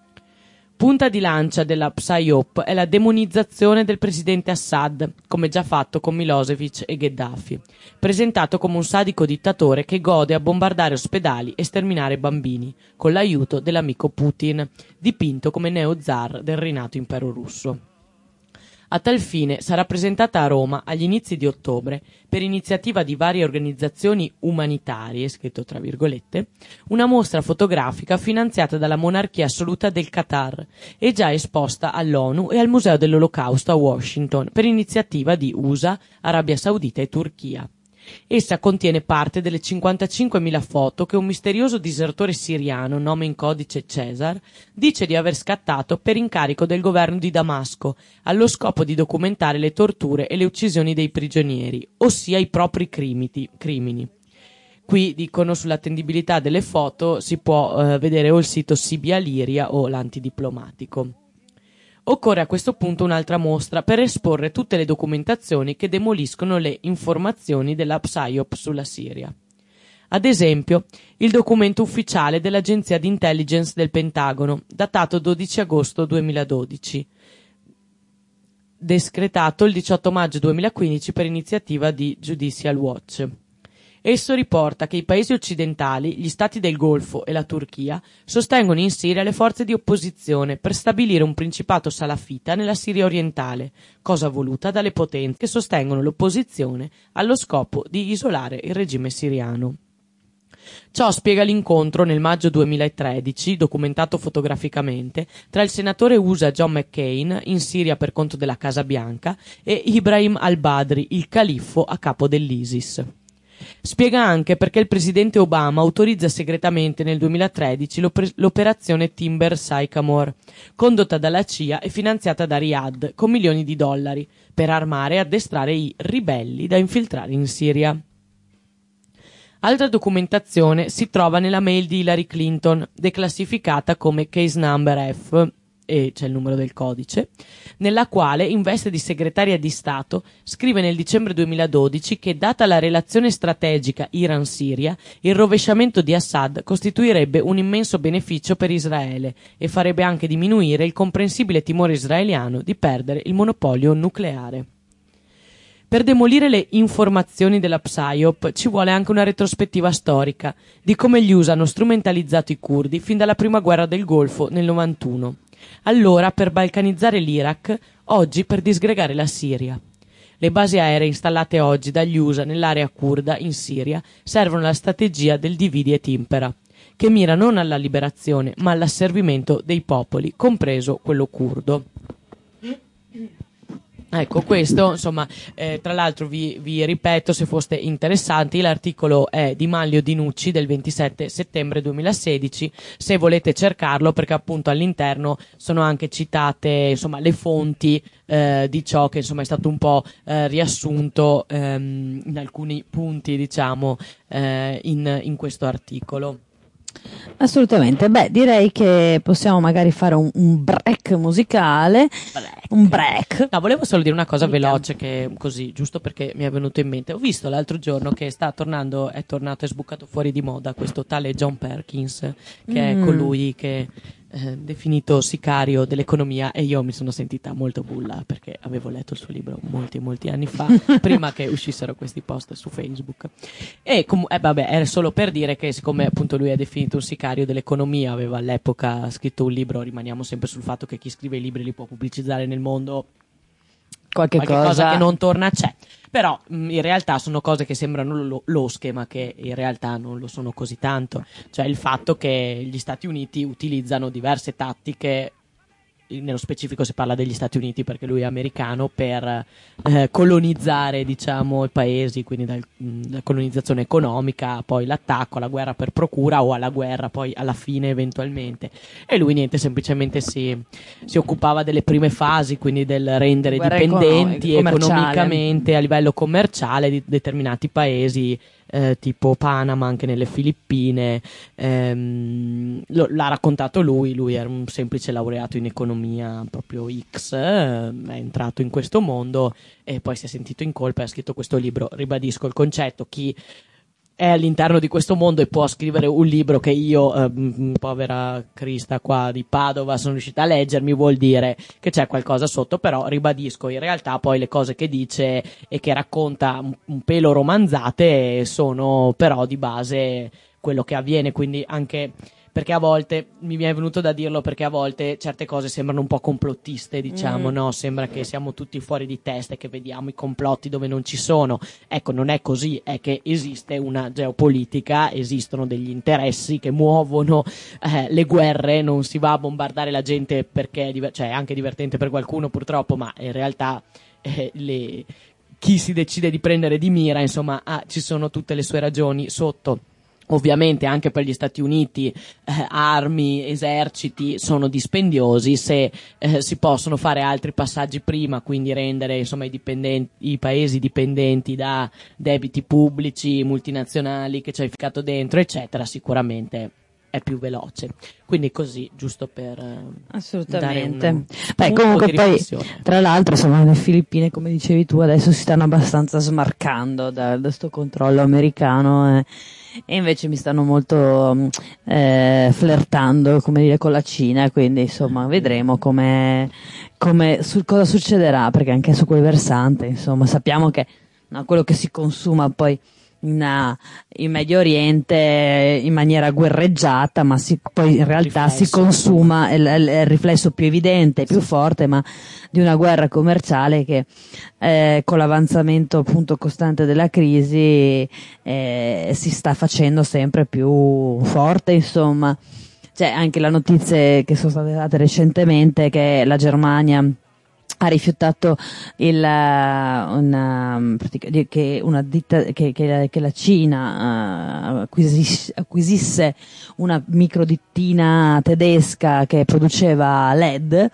Punta di lancia della Psyop è la demonizzazione del presidente Assad, come già fatto con Milosevic e Gheddafi, presentato come un sadico dittatore che gode a bombardare ospedali e sterminare bambini, con l'aiuto dell'amico Putin, dipinto come neo-zar del rinato impero russo. A tal fine sarà presentata a Roma agli inizi di ottobre, per iniziativa di varie organizzazioni umanitarie, scritto tra virgolette, una mostra fotografica finanziata dalla monarchia assoluta del Qatar e già esposta all'ONU e al Museo dell'Olocausto a Washington per iniziativa di USA, Arabia Saudita e Turchia. Essa contiene parte delle 55.000 foto che un misterioso disertore siriano, nome in codice Cesar, dice di aver scattato per incarico del governo di Damasco, allo scopo di documentare le torture e le uccisioni dei prigionieri, ossia i propri crimini. Qui dicono sull'attendibilità delle foto si può vedere o il sito Sibia Liria o l'Antidiplomatico. Occorre a questo punto un'altra mostra per esporre tutte le documentazioni che demoliscono le informazioni della Psyop sulla Siria. Ad esempio, il documento ufficiale dell'agenzia di intelligence del Pentagono, datato 12 agosto 2012, decretato il 18 maggio 2015 per iniziativa di Judicial Watch. Esso riporta che i paesi occidentali, gli stati del Golfo e la Turchia sostengono in Siria le forze di opposizione per stabilire un principato salafita nella Siria orientale, cosa voluta dalle potenze che sostengono l'opposizione allo scopo di isolare il regime siriano. Ciò spiega l'incontro nel maggio 2013, documentato fotograficamente, tra il senatore USA John McCain, in Siria per conto della Casa Bianca, e Ibrahim al-Badri, il califfo a capo dell'ISIS. Spiega anche perché il presidente Obama autorizza segretamente nel 2013 l'operazione Timber Sycamore, condotta dalla CIA e finanziata da Riyadh con milioni di dollari, per armare e addestrare i ribelli da infiltrare in Siria. Altra documentazione si trova nella mail di Hillary Clinton, declassificata come Case Number F, e c'è il numero del codice, nella quale, in veste di segretaria di Stato, scrive nel dicembre 2012 che, data la relazione strategica Iran-Siria, il rovesciamento di Assad costituirebbe un immenso beneficio per Israele e farebbe anche diminuire il comprensibile timore israeliano di perdere il monopolio nucleare. Per demolire le informazioni della PSYOP ci vuole anche una retrospettiva storica di come gli USA hanno strumentalizzato i curdi fin dalla prima guerra del Golfo nel 91. Allora per balcanizzare l'Iraq, oggi per disgregare la Siria. Le basi aeree installate oggi dagli USA nell'area curda in Siria servono alla strategia del dividi et impera, che mira non alla liberazione ma all'asservimento dei popoli, compreso quello curdo. Ecco, questo, insomma, tra l'altro vi ripeto, se foste interessanti, l'articolo è di Manlio Dinucci del 27 settembre 2016, se volete cercarlo, perché appunto all'interno sono anche citate, insomma, le fonti di ciò che, insomma, è stato un po' riassunto in alcuni punti, diciamo, in questo articolo. Assolutamente, beh, direi che possiamo magari fare un break musicale. Un break. No, volevo solo dire una cosa veloce, che così, giusto perché mi è venuto in mente. Ho visto l'altro giorno che è tornato e sbucato fuori di moda questo tale John Perkins, che è colui che definito sicario dell'economia, e io mi sono sentita molto bulla perché avevo letto il suo libro molti anni fa, prima che uscissero questi post su Facebook. E vabbè, era solo per dire che, siccome appunto lui è definito un sicario dell'economia, aveva all'epoca scritto un libro, rimaniamo sempre sul fatto che chi scrive i libri li può pubblicizzare nel mondo, qualche cosa che non torna c'è. Però in realtà sono cose che sembrano losche, ma che in realtà non lo sono così tanto. Cioè il fatto che gli Stati Uniti utilizzano diverse tattiche, nello specifico si parla degli Stati Uniti perché lui è americano, per colonizzare, diciamo, i paesi, quindi la colonizzazione economica, poi l'attacco, alla guerra per procura o alla guerra poi alla fine eventualmente. E lui niente, semplicemente si occupava delle prime fasi, quindi del rendere dipendenti economicamente a livello commerciale di determinati paesi, tipo Panama, anche nelle Filippine. L'ha raccontato lui era un semplice laureato in economia proprio X, è entrato in questo mondo e poi si è sentito in colpa e ha scritto questo libro. Ribadisco il concetto: chi è all'interno di questo mondo e può scrivere un libro che io, povera Crista qua di Padova, sono riuscita a leggermi, vuol dire che c'è qualcosa sotto. Però ribadisco, in realtà poi le cose che dice e che racconta un pelo romanzate sono però di base quello che avviene, quindi anche perché a volte mi è venuto da dirlo, perché a volte certe cose sembrano un po' complottiste, diciamo, no? Sembra che siamo tutti fuori di testa e che vediamo i complotti dove non ci sono. Ecco, non è così, è che esiste una geopolitica, esistono degli interessi che muovono le guerre, non si va a bombardare la gente perché è anche divertente per qualcuno purtroppo, ma in realtà chi si decide di prendere di mira, insomma, ci sono tutte le sue ragioni sotto. Ovviamente anche per gli Stati Uniti armi, eserciti sono dispendiosi. Se si possono fare altri passaggi prima, quindi rendere, insomma, i paesi dipendenti da debiti pubblici, multinazionali che c'è ficato dentro, eccetera, sicuramente è più veloce. Quindi così, giusto per assolutamente. Comunque poi, tra l'altro, insomma, le Filippine, come dicevi tu, adesso si stanno abbastanza smarcando da sto controllo americano, e invece mi stanno molto flirtando, come dire, con la Cina, quindi insomma vedremo cosa succederà, perché anche su quel versante, insomma, sappiamo che quello che si consuma poi in Medio Oriente in maniera guerreggiata, ma poi in realtà si consuma il riflesso più evidente, più forte, ma di una guerra commerciale che con l'avanzamento appunto costante della crisi si sta facendo sempre più forte, insomma. C'è anche la notizia che sono state date recentemente che la Germania ha rifiutato che la Cina acquisisse una microdittina tedesca che produceva LED,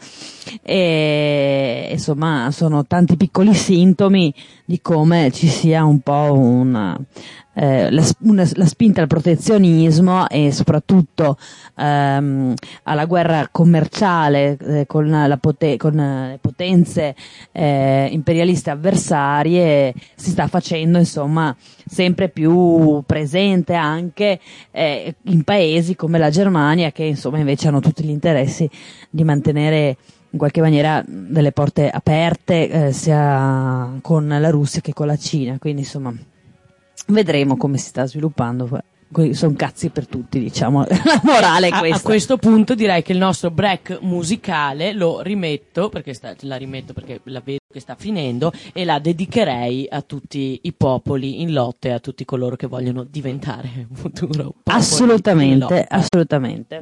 e insomma sono tanti piccoli sintomi di come ci sia un po' la spinta al protezionismo e soprattutto alla guerra commerciale con le potenze imperialiste avversarie. Si sta facendo insomma sempre più presente anche in paesi come la Germania, che insomma invece hanno tutti gli interessi di mantenere in qualche maniera delle porte aperte sia con la Russia che con la Cina. Quindi insomma vedremo come si sta sviluppando. Sono cazzi per tutti, diciamo, la morale è questa. A questo punto direi che il nostro break musicale lo rimetto, perché la vedo che sta finendo, e la dedicherei a tutti i popoli in lotta e a tutti coloro che vogliono diventare un futuro popoli. Assolutamente, assolutamente.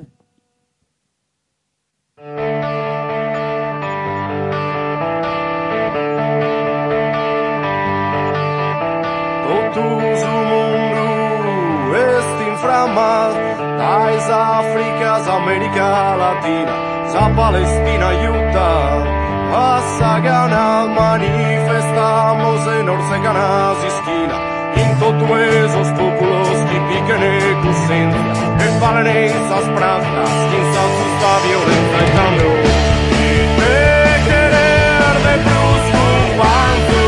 Dais Áfricas, América Latina, sa Palestina, Utah, a Sagana manifestamos en Orseganas y esquina, en todos esos pueblos que piquen ecusencia, que valen esas pratas, quien sabe esta violencia y cambio, y te querer de brusco un banco.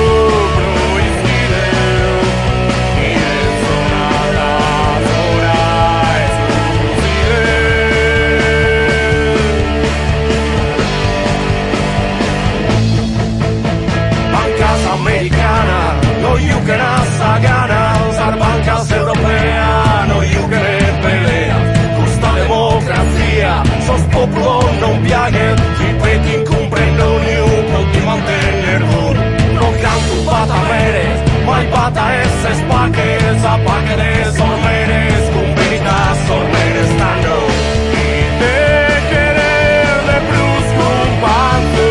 Gana usar bancas europeas, no yugen pelea, justa democracia, sos popolo non viaje, ripeti incomprendo ni un po' di mantener no canto bata veres, mai bata esse spacche, zapache de sormeres, con veritas sormeres stando, y te querer de brusco un bando.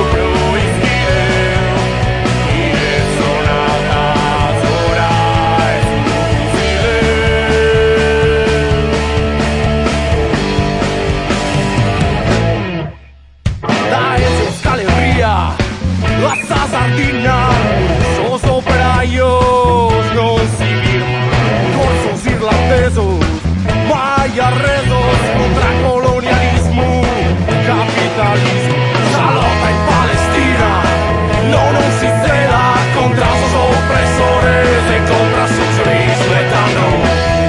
Hasta sardina, sos operarios, non si firman, corsos irlandesos, mai arredos contra colonialismo, capitalismo, salota en Palestina, non si ceda contra sus opresores e contra su turismo etano.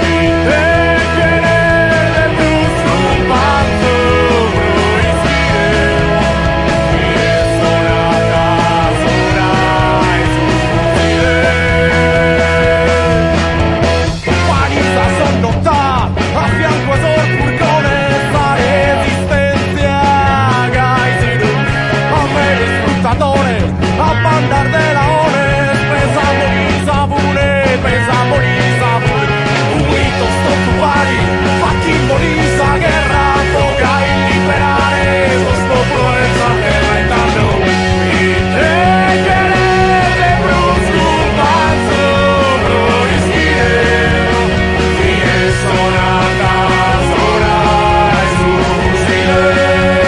Andar de laones, pensando in sabune, pensando in sabune. Unitos tottuari, fucking Bolisa, guerra, toca liberare, los popolo esa guerra intanto. Y te querer de brusco panzo, prorisire, y eso nata, sora, es un fusil.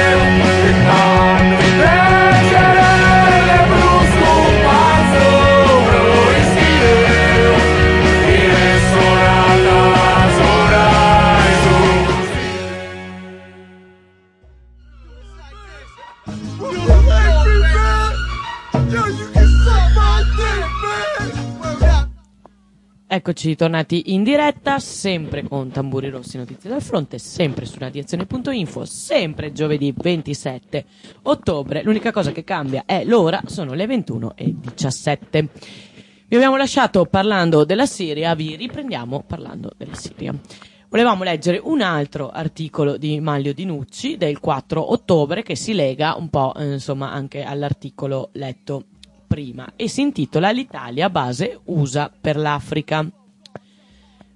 Eccoci tornati in diretta, sempre con Tamburi Rossi, notizie dal fronte, sempre su radiazione.info, sempre giovedì 27 ottobre. L'unica cosa che cambia è l'ora, sono le 21:17. Vi abbiamo lasciato parlando della Siria, vi riprendiamo parlando della Siria. Volevamo leggere un altro articolo di Manlio Dinucci del 4 ottobre che si lega un po' insomma anche all'articolo letto prima e si intitola "L'Italia base USA per l'Africa".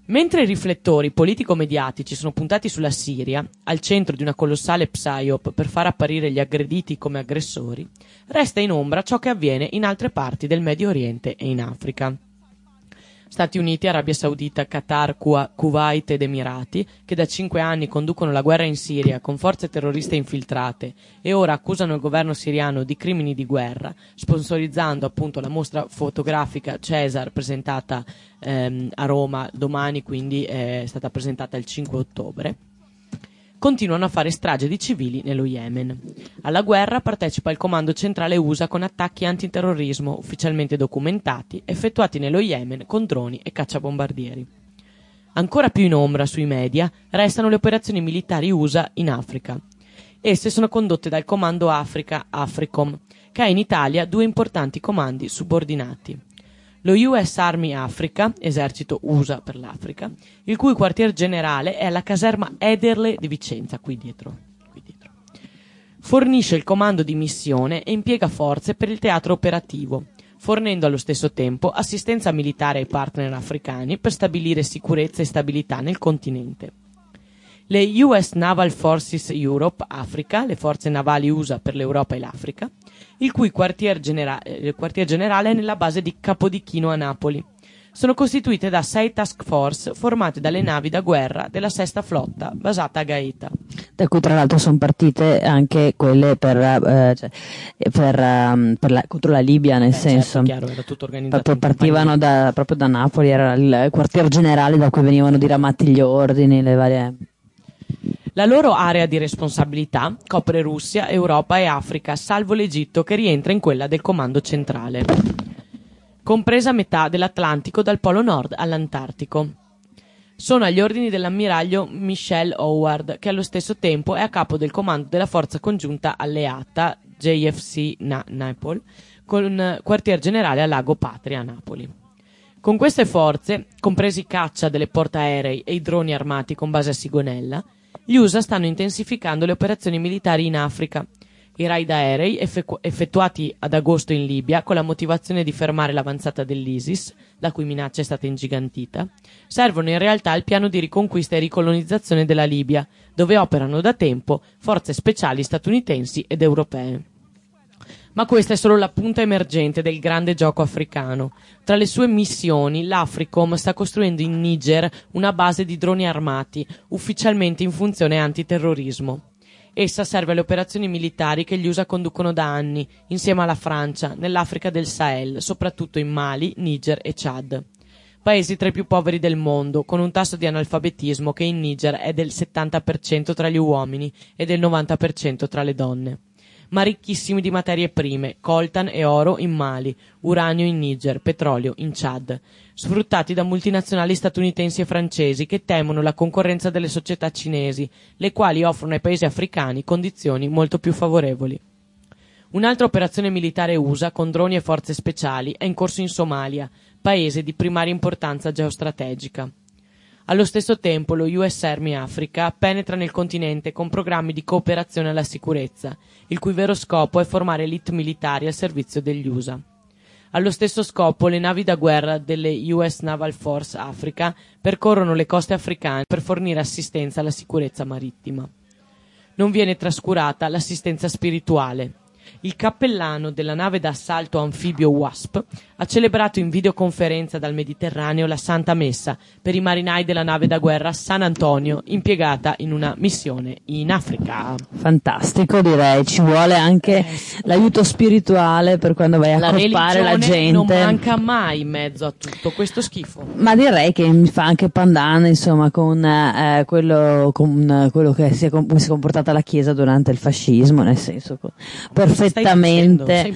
Mentre i riflettori politico-mediatici sono puntati sulla Siria, al centro di una colossale psyop per far apparire gli aggrediti come aggressori, resta in ombra ciò che avviene in altre parti del Medio Oriente e in Africa. Stati Uniti, Arabia Saudita, Qatar, Kuwait ed Emirati, che da 5 anni conducono la guerra in Siria con forze terroriste infiltrate e ora accusano il governo siriano di crimini di guerra, sponsorizzando appunto la mostra fotografica Cesar presentata a Roma domani, quindi è stata presentata il 5 ottobre, continuano a fare strage di civili nello Yemen. Alla guerra partecipa il Comando Centrale USA con attacchi antiterrorismo ufficialmente documentati, effettuati nello Yemen con droni e cacciabombardieri. Ancora più in ombra sui media restano le operazioni militari USA in Africa. Esse sono condotte dal Comando Africa, AFRICOM, che ha in Italia 2 importanti comandi subordinati. Lo US Army Africa, esercito USA per l'Africa, il cui quartier generale è alla caserma Ederle di Vicenza, qui dietro. Fornisce il comando di missione e impiega forze per il teatro operativo, fornendo allo stesso tempo assistenza militare ai partner africani per stabilire sicurezza e stabilità nel continente. Le US Naval Forces Europe Africa, le forze navali USA per l'Europa e l'Africa, il cui quartier generale è nella base di Capodichino a Napoli. Sono costituite da 6 task force formate dalle navi da guerra della 6ª flotta basata a Gaeta. Da cui tra l'altro sono partite anche quelle contro la Libia, nel senso. Chiaro, era tutto organizzato. Proprio partivano proprio da Napoli, era il quartier generale da cui venivano diramati gli ordini, le varie. La loro area di responsabilità copre Russia, Europa e Africa, salvo l'Egitto che rientra in quella del comando centrale, compresa metà dell'Atlantico dal Polo Nord all'Antartico. Sono agli ordini dell'ammiraglio Michel Howard, che allo stesso tempo è a capo del comando della forza congiunta alleata JFC Napoli, con quartier generale a Lago Patria a Napoli. Con queste forze, compresi i caccia delle portaerei e i droni armati con base a Sigonella, gli USA stanno intensificando le operazioni militari in Africa. I raid aerei effettuati ad agosto in Libia con la motivazione di fermare l'avanzata dell'ISIS, la cui minaccia è stata ingigantita, servono in realtà al piano di riconquista e ricolonizzazione della Libia, dove operano da tempo forze speciali statunitensi ed europee. Ma questa è solo la punta emergente del grande gioco africano. Tra le sue missioni, l'Africom sta costruendo in Niger una base di droni armati, ufficialmente in funzione antiterrorismo. Essa serve alle operazioni militari che gli USA conducono da anni, insieme alla Francia, nell'Africa del Sahel, soprattutto in Mali, Niger e Chad. Paesi tra i più poveri del mondo, con un tasso di analfabetismo che in Niger è del 70% tra gli uomini e del 90% tra le donne. Ma ricchissimi di materie prime, coltan e oro in Mali, uranio in Niger, petrolio in Chad, sfruttati da multinazionali statunitensi e francesi che temono la concorrenza delle società cinesi, le quali offrono ai paesi africani condizioni molto più favorevoli. Un'altra operazione militare USA con droni e forze speciali è in corso in Somalia, paese di primaria importanza geostrategica. Allo stesso tempo lo US Army Africa penetra nel continente con programmi di cooperazione alla sicurezza, il cui vero scopo è formare elite militari al servizio degli USA. Allo stesso scopo le navi da guerra delle US Naval Force Africa percorrono le coste africane per fornire assistenza alla sicurezza marittima. Non viene trascurata l'assistenza spirituale. Il cappellano della nave d'assalto anfibio Wasp ha celebrato in videoconferenza dal Mediterraneo la Santa Messa per i marinai della nave da guerra San Antonio, impiegata in una missione in Africa. Fantastico, direi. Ci vuole anche l'aiuto spirituale per quando vai a accorpare la gente. Non manca mai in mezzo a tutto questo schifo. Ma direi che mi fa anche pandan, insomma, con quello che si è comportata la Chiesa durante il fascismo, nel senso perfettamente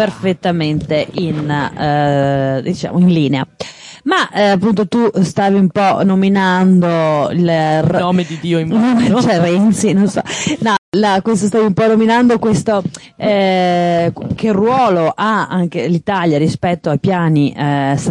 diciamo in linea. Ma appunto tu stavi un po' nominando il nome di Dio in mano, cioè Renzi, non so. No, stavi un po' nominando questo che ruolo ha anche l'Italia rispetto ai piani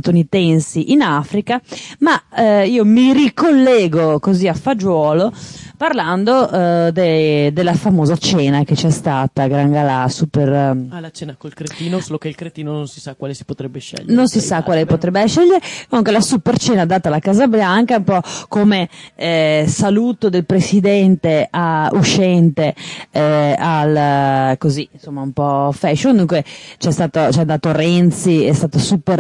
statunitensi in Africa, ma io mi ricollego così a fagiolo parlando della famosa cena che c'è stata, Gran Galà, super... La cena col cretino, solo che il cretino non si sa quale si potrebbe scegliere. Non si sa quale potrebbe scegliere, comunque la super cena data alla Casa Bianca, un po' come saluto del presidente uscente così, insomma un po' fashion. Dunque c'è andato Renzi, è stato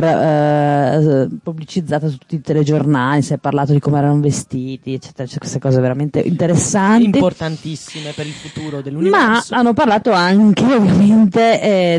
super pubblicizzato su tutti i telegiornali, si è parlato di come erano vestiti, eccetera, c'è queste cose veramente interessanti, importantissime per il futuro dell'universo. Ma hanno parlato anche ovviamente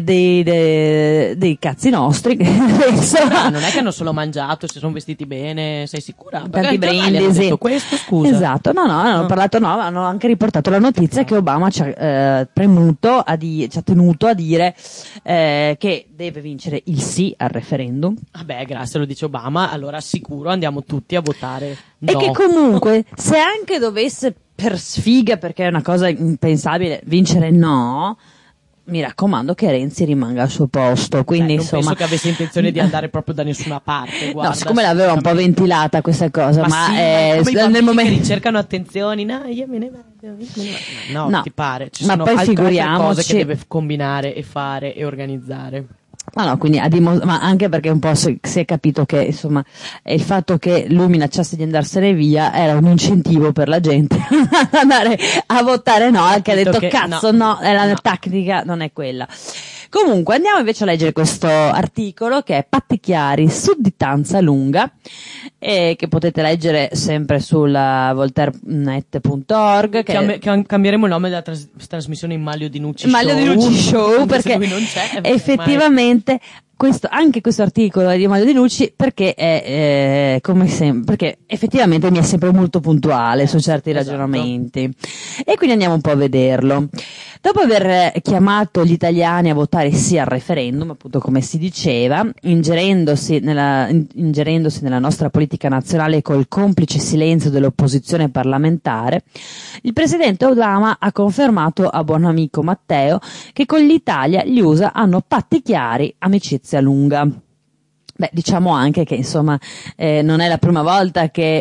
dei cazzi nostri, non è che hanno solo mangiato, si sono vestiti bene, sei sicura? Tanti brindisi. Hanno detto questo, scusa. Esatto, hanno anche riportato la notizia che Obama ci ha tenuto a dire che deve vincere il sì al referendum. Vabbè, grazie, lo dice Obama, allora sicuro andiamo tutti a votare no. E che comunque, se anche dovesse per sfiga, perché è una cosa impensabile, vincere no, mi raccomando che Renzi rimanga al suo posto. Quindi non insomma, penso che avesse intenzione di andare proprio da nessuna parte. Guarda, no, siccome l'aveva un po' ventilata questa cosa, ma nel momento che ricercano attenzioni, no, io me ne vado. No, ti pare? Ci sono poi altre figuriamoci cose che deve combinare e fare e organizzare. Quindi ma anche perché un po' si è capito che insomma il fatto che lui minacciasse di andarsene via era un incentivo per la gente ad andare a votare no, che ha detto cazzo no, la tecnica non è quella. Comunque andiamo invece a leggere questo articolo che è Patti Chiari, sudditanza lunga, che potete leggere sempre sulla voltairenet.org. Cambieremo il nome della trasmissione in Maglio di Nucci Show perché lui non c'è, effettivamente anche questo articolo è di Mario De Lucci perché è come sempre, perché effettivamente mi è sempre molto puntuale su certi ragionamenti, e quindi andiamo un po' a vederlo. Dopo aver chiamato gli italiani a votare sì al referendum, appunto come si diceva, ingerendosi nella nostra politica nazionale col complice silenzio dell'opposizione parlamentare, il presidente Obama ha confermato a buon amico Matteo che con l'Italia gli USA hanno patti chiari, amicizia lunga. Beh, diciamo anche che insomma non è la prima volta che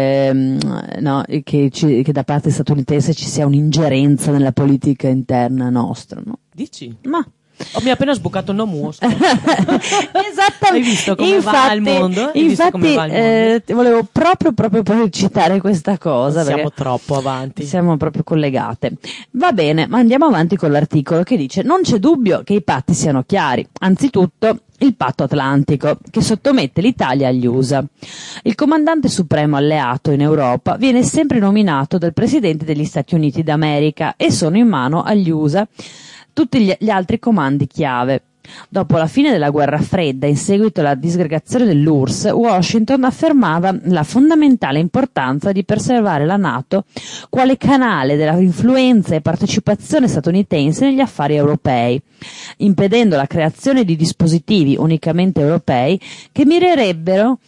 da parte statunitense ci sia un'ingerenza nella politica interna nostra, no? Dici? Ma mi ha appena sbucato il nome. Esattamente. Hai visto come va il mondo? Volevo proprio citare questa cosa. Siamo troppo avanti. Siamo proprio collegate. Va bene, ma andiamo avanti con l'articolo che dice: non c'è dubbio che i patti siano chiari. Anzitutto, il patto atlantico, che sottomette l'Italia agli USA. Il comandante supremo alleato in Europa viene sempre nominato dal Presidente degli Stati Uniti d'America e sono in mano agli USA tutti gli altri comandi chiave. Dopo la fine della guerra fredda, in seguito alla disgregazione dell'URSS, Washington affermava la fondamentale importanza di preservare la NATO quale canale della influenza e partecipazione statunitense negli affari europei, impedendo la creazione di dispositivi unicamente europei che minerebbero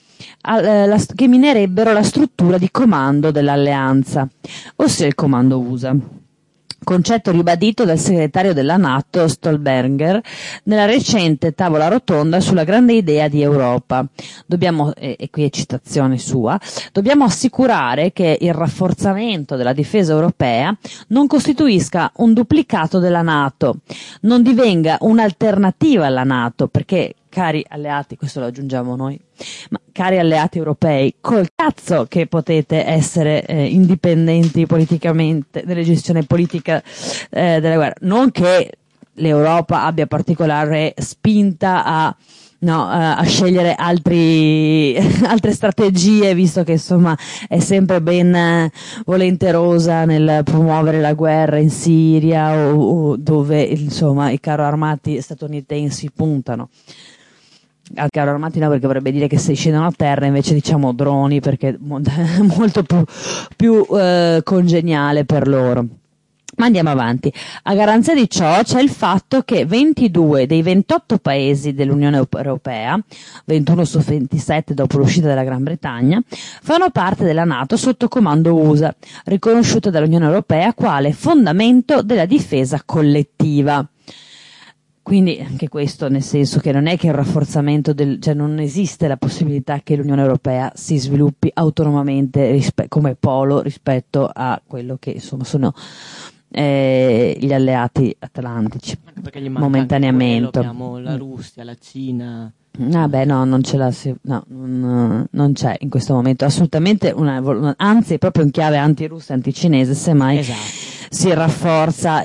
la struttura di comando dell'alleanza, ossia il comando USA. Concetto ribadito dal segretario della NATO Stoltenberg nella recente tavola rotonda sulla grande idea di Europa. E qui è citazione sua, dobbiamo assicurare che il rafforzamento della difesa europea non costituisca un duplicato della NATO, non divenga un'alternativa alla NATO, perché cari alleati, questo lo aggiungiamo noi, ma cari alleati europei, col cazzo che potete essere indipendenti politicamente nella gestione politica della guerra. Non che l'Europa abbia particolare spinta a scegliere altre strategie, visto che insomma è sempre ben volenterosa nel promuovere la guerra in Siria o dove insomma i carro armati statunitensi puntano. Al carro armati no, perché vorrebbe dire che se scendono a terra invece diciamo droni, perché è molto più congeniale per loro. Ma andiamo avanti. A garanzia di ciò c'è il fatto che 22 dei 28 paesi dell'Unione Europea, 21 su 27 dopo l'uscita della Gran Bretagna, fanno parte della NATO sotto comando USA, riconosciuta dall'Unione Europea quale fondamento della difesa collettiva. Quindi anche questo, nel senso che non è che il rafforzamento cioè non esiste la possibilità che l'Unione Europea si sviluppi autonomamente come polo rispetto a quello che insomma sono gli alleati atlantici. Anche perché gli manca momentaneamente. Abbiamo la Russia, la Cina. Beh, no, non ce la non c'è in questo momento assolutamente anzi proprio in chiave anti-russa, anti-cinese, semmai si rafforza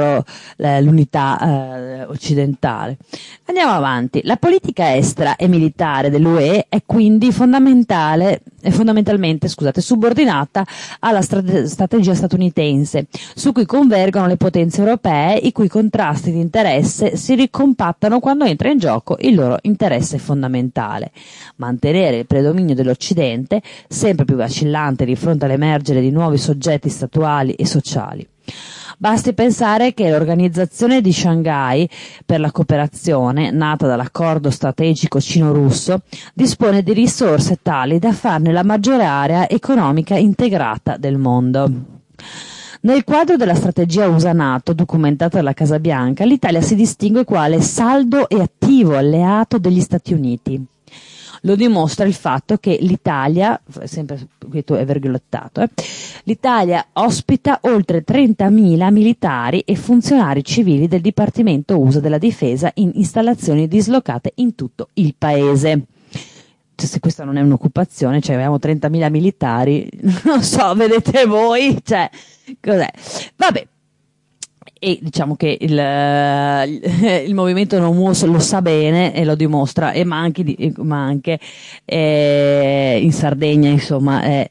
l'unità occidentale. Andiamo avanti. La politica estera e militare dell'UE è quindi fondamentalmente subordinata alla strategia statunitense, su cui convergono le potenze europee, i cui contrasti di interesse si ricompattano quando entra in gioco il loro interesse fondamentale: mantenere il predominio dell'Occidente, sempre più vacillante di fronte all'emergere di nuovi soggetti statuali e sociali. Basti pensare che l'organizzazione di Shanghai per la cooperazione, nata dall'accordo strategico cino-russo, dispone di risorse tali da farne la maggiore area economica integrata del mondo. Nel quadro della strategia USA-NATO documentata dalla Casa Bianca, l'Italia si distingue quale saldo e attivo alleato degli Stati Uniti. Lo dimostra il fatto che l'Italia, sempre questo è virgolettato, l'Italia ospita oltre 30.000 militari e funzionari civili del Dipartimento USA della Difesa in installazioni dislocate in tutto il paese. Cioè, se questa non è un'occupazione, cioè abbiamo 30.000 militari, non so, vedete voi, cioè, cos'è? Vabbè. E diciamo che il movimento No More lo sa bene e lo dimostra, ma anche in Sardegna insomma è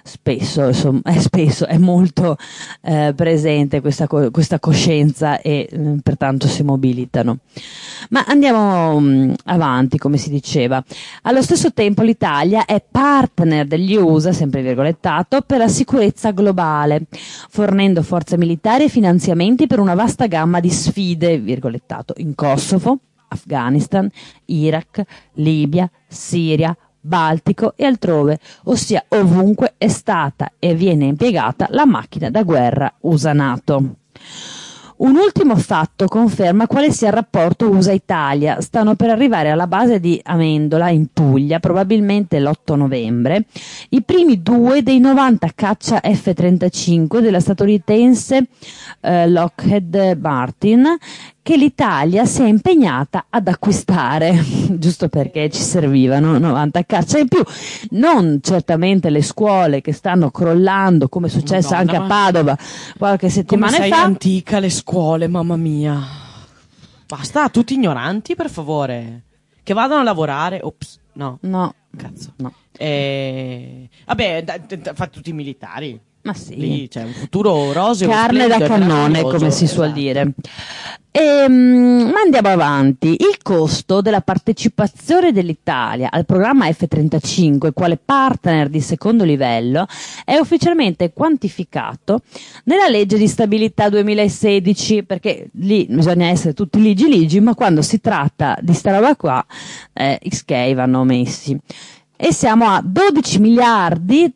molto presente questa coscienza e pertanto si mobilitano. Ma andiamo avanti, come si diceva. Allo stesso tempo l'Italia è partner degli USA, sempre virgolettato, per la sicurezza globale, fornendo forze militari e finanziamenti per una vasta gamma di sfide, virgolettato, in Kosovo, Afghanistan, Iraq, Libia, Siria, Baltico e altrove, ossia ovunque è stata e viene impiegata la macchina da guerra USA-NATO. Un ultimo fatto conferma quale sia il rapporto USA-Italia. Stanno per arrivare alla base di Amendola, in Puglia, probabilmente l'8 novembre, i primi 2 dei 90 caccia F-35 della statunitense Lockheed Martin, che l'Italia si è impegnata ad acquistare, giusto perché ci servivano 90 caccia in più. Non certamente le scuole che stanno crollando, come è successo anche a Padova qualche settimana come sei fa. Antica le scuole, mamma mia. Basta, tutti ignoranti, per favore. Che vadano a lavorare. Ops, no. Cazzo. No. Vabbè, fate tutti i militari. Ma sì. Lì c'è un futuro roseo. Carne da cannone, come si suol dire. Ma andiamo avanti. Il costo della partecipazione dell'Italia al programma F-35 quale partner di secondo livello è ufficialmente quantificato nella legge di stabilità 2016, perché lì bisogna essere tutti ligi, ma quando si tratta di sta roba qua XK vanno messi. E siamo a 12 miliardi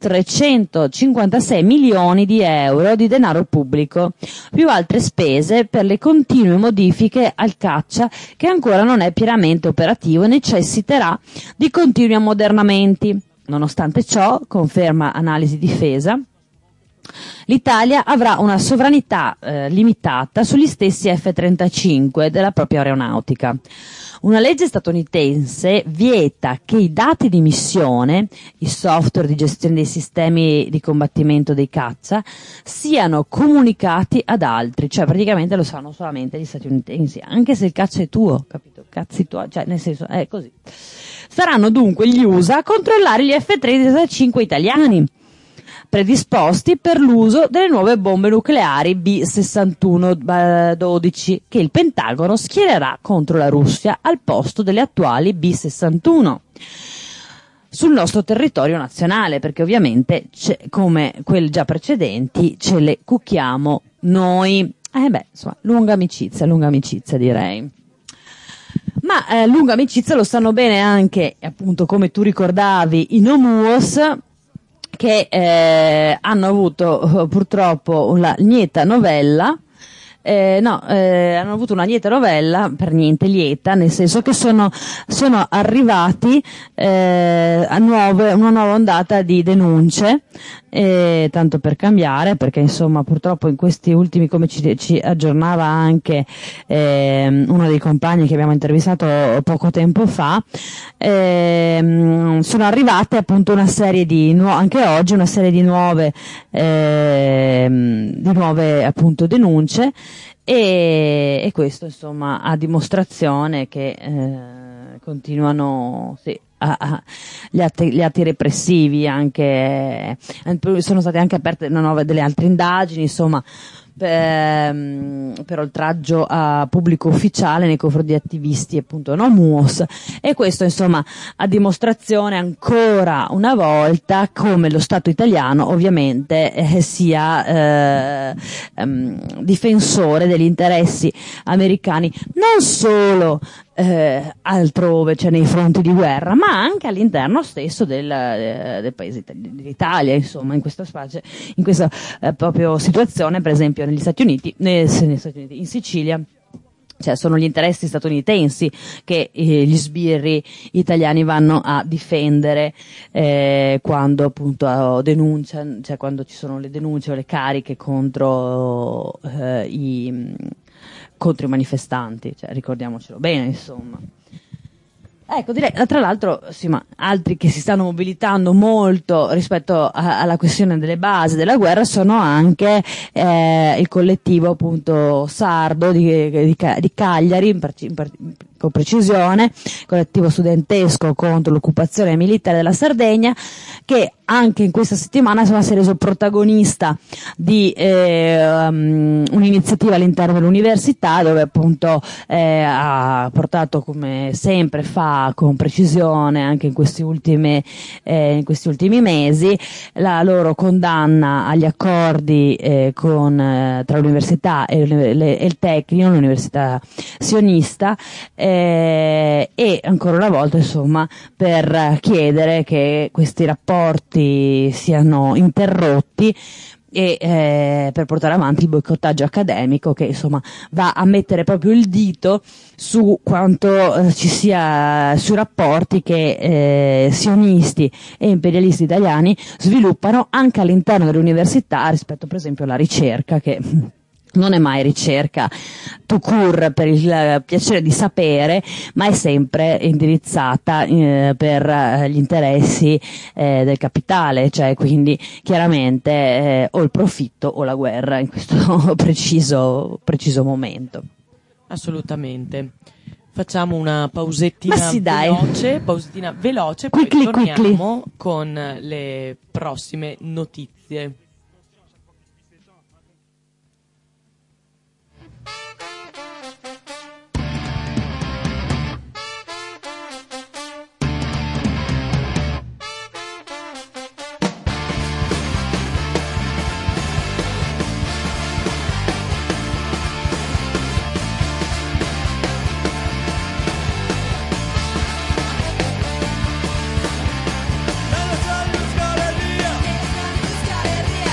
356 milioni di euro di denaro pubblico, più altre spese per le continue modifiche al caccia che ancora non è pienamente operativo e necessiterà di continui ammodernamenti. Nonostante ciò, conferma Analisi Difesa, l'Italia avrà una sovranità limitata sugli stessi F-35 della propria aeronautica. Una legge statunitense vieta che i dati di missione, i software di gestione dei sistemi di combattimento dei caccia, siano comunicati ad altri, cioè praticamente lo sanno solamente gli statunitensi, anche se il caccia è tuo, capito? Cazzi tuoi, cioè nel senso è così. Saranno dunque gli USA a controllare gli F-35 italiani, predisposti per l'uso delle nuove bombe nucleari B-61-12 che il Pentagono schiererà contro la Russia al posto delle attuali B-61 sul nostro territorio nazionale, perché ovviamente come quelli già precedenti ce le cucchiamo noi. Insomma, lunga amicizia direi. Ma lunga amicizia lo sanno bene anche, appunto, come tu ricordavi, i Nomuos, che hanno avuto purtroppo la lieta novella hanno avuto una lieta novella, per niente lieta, nel senso che sono arrivati a una nuova ondata di denunce, tanto per cambiare, perché insomma purtroppo in questi ultimi, come ci aggiornava anche uno dei compagni che abbiamo intervistato poco tempo fa, sono arrivate appunto una serie di anche oggi una serie di nuove appunto denunce, e questo insomma a dimostrazione che continuano gli atti repressivi, anche sono state anche aperte delle altre indagini, insomma, per oltraggio a pubblico ufficiale nei confronti di attivisti appunto no MUOS, e questo insomma a dimostrazione ancora una volta come lo Stato italiano ovviamente sia difensore degli interessi americani, non solo altrove, cioè nei fronti di guerra, ma anche all'interno stesso del paese dell'Italia, insomma, in questa proprio situazione, per esempio negli Stati Uniti, in Sicilia. Cioè sono gli interessi statunitensi che gli sbirri italiani vanno a difendere quando appunto denunciano, cioè quando ci sono le denunce o le cariche contro i manifestanti, cioè ricordiamocelo bene, insomma. Ecco, direi, tra l'altro, sì, ma altri che si stanno mobilitando molto rispetto alla questione delle basi della guerra sono anche il collettivo appunto sardo di Cagliari, con precisione, collettivo studentesco contro l'occupazione militare della Sardegna, che anche in questa settimana si è reso protagonista di un'iniziativa all'interno dell'università, dove appunto ha portato, come sempre fa con precisione anche in questi ultimi mesi, la loro condanna agli accordi tra l'università e il Tecnico, l'università sionista, e ancora una volta insomma per chiedere che questi rapporti siano interrotti e per portare avanti il boicottaggio accademico, che insomma va a mettere proprio il dito su quanto ci sia, sui rapporti che sionisti e imperialisti italiani sviluppano anche all'interno dell'università rispetto per esempio alla ricerca, che non è mai ricerca tout court per il piacere di sapere, ma è sempre indirizzata per gli interessi del capitale, cioè quindi chiaramente o il profitto o la guerra in questo preciso momento. Assolutamente. Facciamo una pausettina veloce, poi quickly, torniamo con le prossime notizie. Scaleria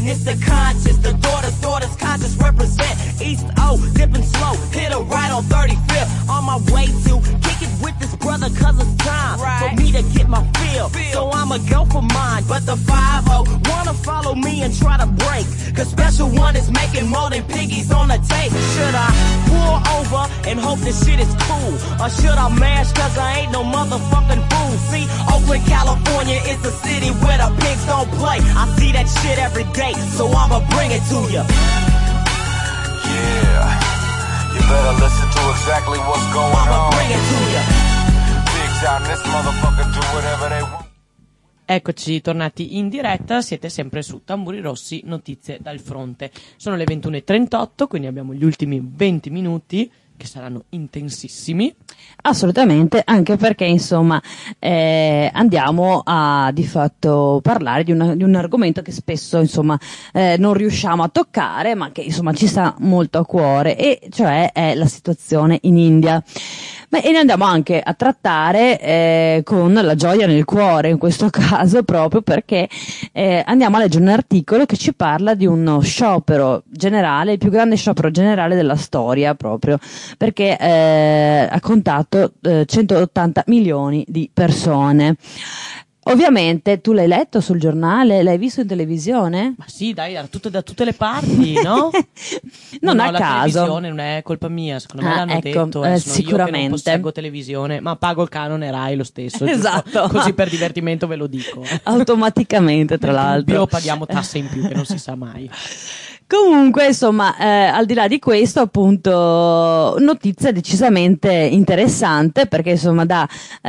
And it's the conscious, the daughters conscious represent. East O, dipping slow, hit a right on 35th. On my way to kick it with this brother, cause it's time for me to get my feel. So I'ma go for mine, but the 5-0 wanna follow me and try to break. Cause Special One is making more than piggies on the tape. Should I pull over and hope this shit is cool? Or should I mash cause I ain't no motherfucking fool? See, Oakland, California is the city where the pigs don't play. I see that shit every day, so I'ma bring it to you. Yeah, you better listen to exactly what's going on. I'ma bring it to you. Pigs out in this motherfucker do whatever they want. Eccoci tornati in diretta, siete sempre su Tamburi Rossi, notizie dal fronte. Sono le 21:38, quindi abbiamo gli ultimi 20 minuti che saranno intensissimi. Assolutamente, anche perché insomma andiamo a di fatto parlare di un argomento che spesso insomma non riusciamo a toccare, ma che insomma ci sta molto a cuore, e cioè è la situazione in India. E ne andiamo anche a trattare con la gioia nel cuore, in questo caso, proprio perché andiamo a leggere un articolo che ci parla di uno sciopero generale, il più grande sciopero generale della storia, proprio perché ha contato 180 milioni di persone. Ovviamente tu l'hai letto sul giornale, l'hai visto in televisione? Ma sì, dai, era tutto da tutte le parti, no? Non a la caso. televisione non è colpa mia, secondo me l'hanno ecco, detto. sicuramente. Io che non posseggo televisione, ma pago il canone Rai lo stesso. Esatto. Giusto? Così per divertimento ve lo dico. Automaticamente, tra l'altro. Paghiamo tasse in più, che non si sa mai. Comunque, insomma, al di là di questo, appunto, notizia decisamente interessante, perché insomma dà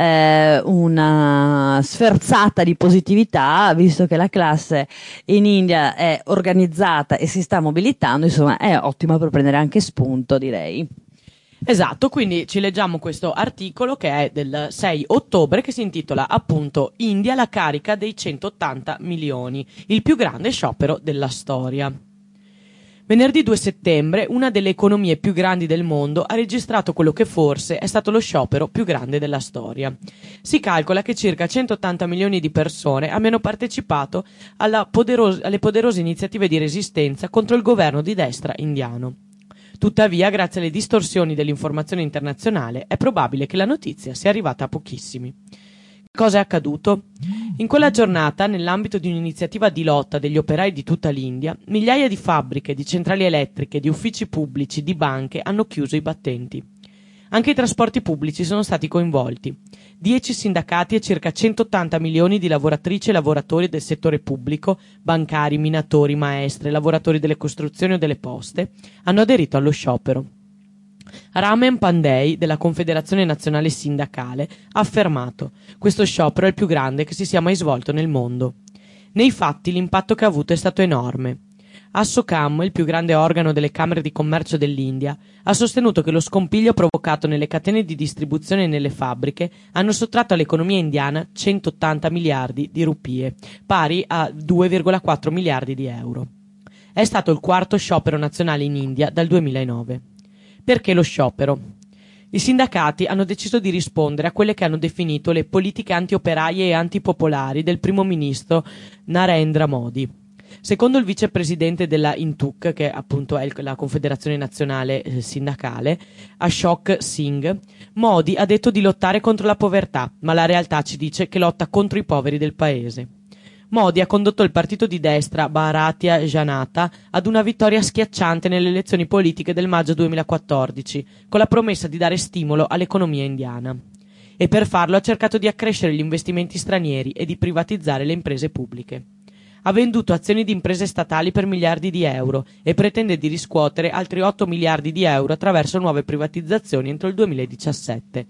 una sferzata di positività, visto che la classe in India è organizzata e si sta mobilitando, insomma è ottima per prendere anche spunto, direi. Esatto, quindi ci leggiamo questo articolo che è del 6 ottobre, che si intitola appunto India, la carica dei 180 milioni, il più grande sciopero della storia. Venerdì 2 settembre, una delle economie più grandi del mondo ha registrato quello che forse è stato lo sciopero più grande della storia. Si calcola che circa 180 milioni di persone abbiano partecipato alle poderose iniziative di resistenza contro il governo di destra indiano. Tuttavia, grazie alle distorsioni dell'informazione internazionale, è probabile che la notizia sia arrivata a pochissimi. Cosa è accaduto? In quella giornata, nell'ambito di un'iniziativa di lotta degli operai di tutta l'India, migliaia di fabbriche, di centrali elettriche, di uffici pubblici, di banche hanno chiuso i battenti. Anche i trasporti pubblici sono stati coinvolti. 10 sindacati e circa 180 milioni di lavoratrici e lavoratori del settore pubblico, bancari, minatori, maestre, lavoratori delle costruzioni o delle poste, hanno aderito allo sciopero. Raman Pandey, della Confederazione Nazionale Sindacale, ha affermato: questo sciopero è il più grande che si sia mai svolto nel mondo. Nei fatti l'impatto che ha avuto è stato enorme. Assocam, il più grande organo delle Camere di Commercio dell'India, ha sostenuto che lo scompiglio provocato nelle catene di distribuzione e nelle fabbriche hanno sottratto all'economia indiana 180 miliardi di rupie, pari a 2,4 miliardi di euro. È stato il quarto sciopero nazionale in India dal 2009. Perché lo sciopero? I sindacati hanno deciso di rispondere a quelle che hanno definito le politiche anti-operaie e antipopolari del primo ministro Narendra Modi. Secondo il vicepresidente della INTUC, che appunto è la Confederazione Nazionale Sindacale, Ashok Singh, Modi ha detto di lottare contro la povertà, ma la realtà ci dice che lotta contro i poveri del paese. Modi ha condotto il partito di destra Bharatiya Janata ad una vittoria schiacciante nelle elezioni politiche del maggio 2014, con la promessa di dare stimolo all'economia indiana. E per farlo ha cercato di accrescere gli investimenti stranieri e di privatizzare le imprese pubbliche. Ha venduto azioni di imprese statali per miliardi di euro e pretende di riscuotere altri 8 miliardi di euro attraverso nuove privatizzazioni entro il 2017.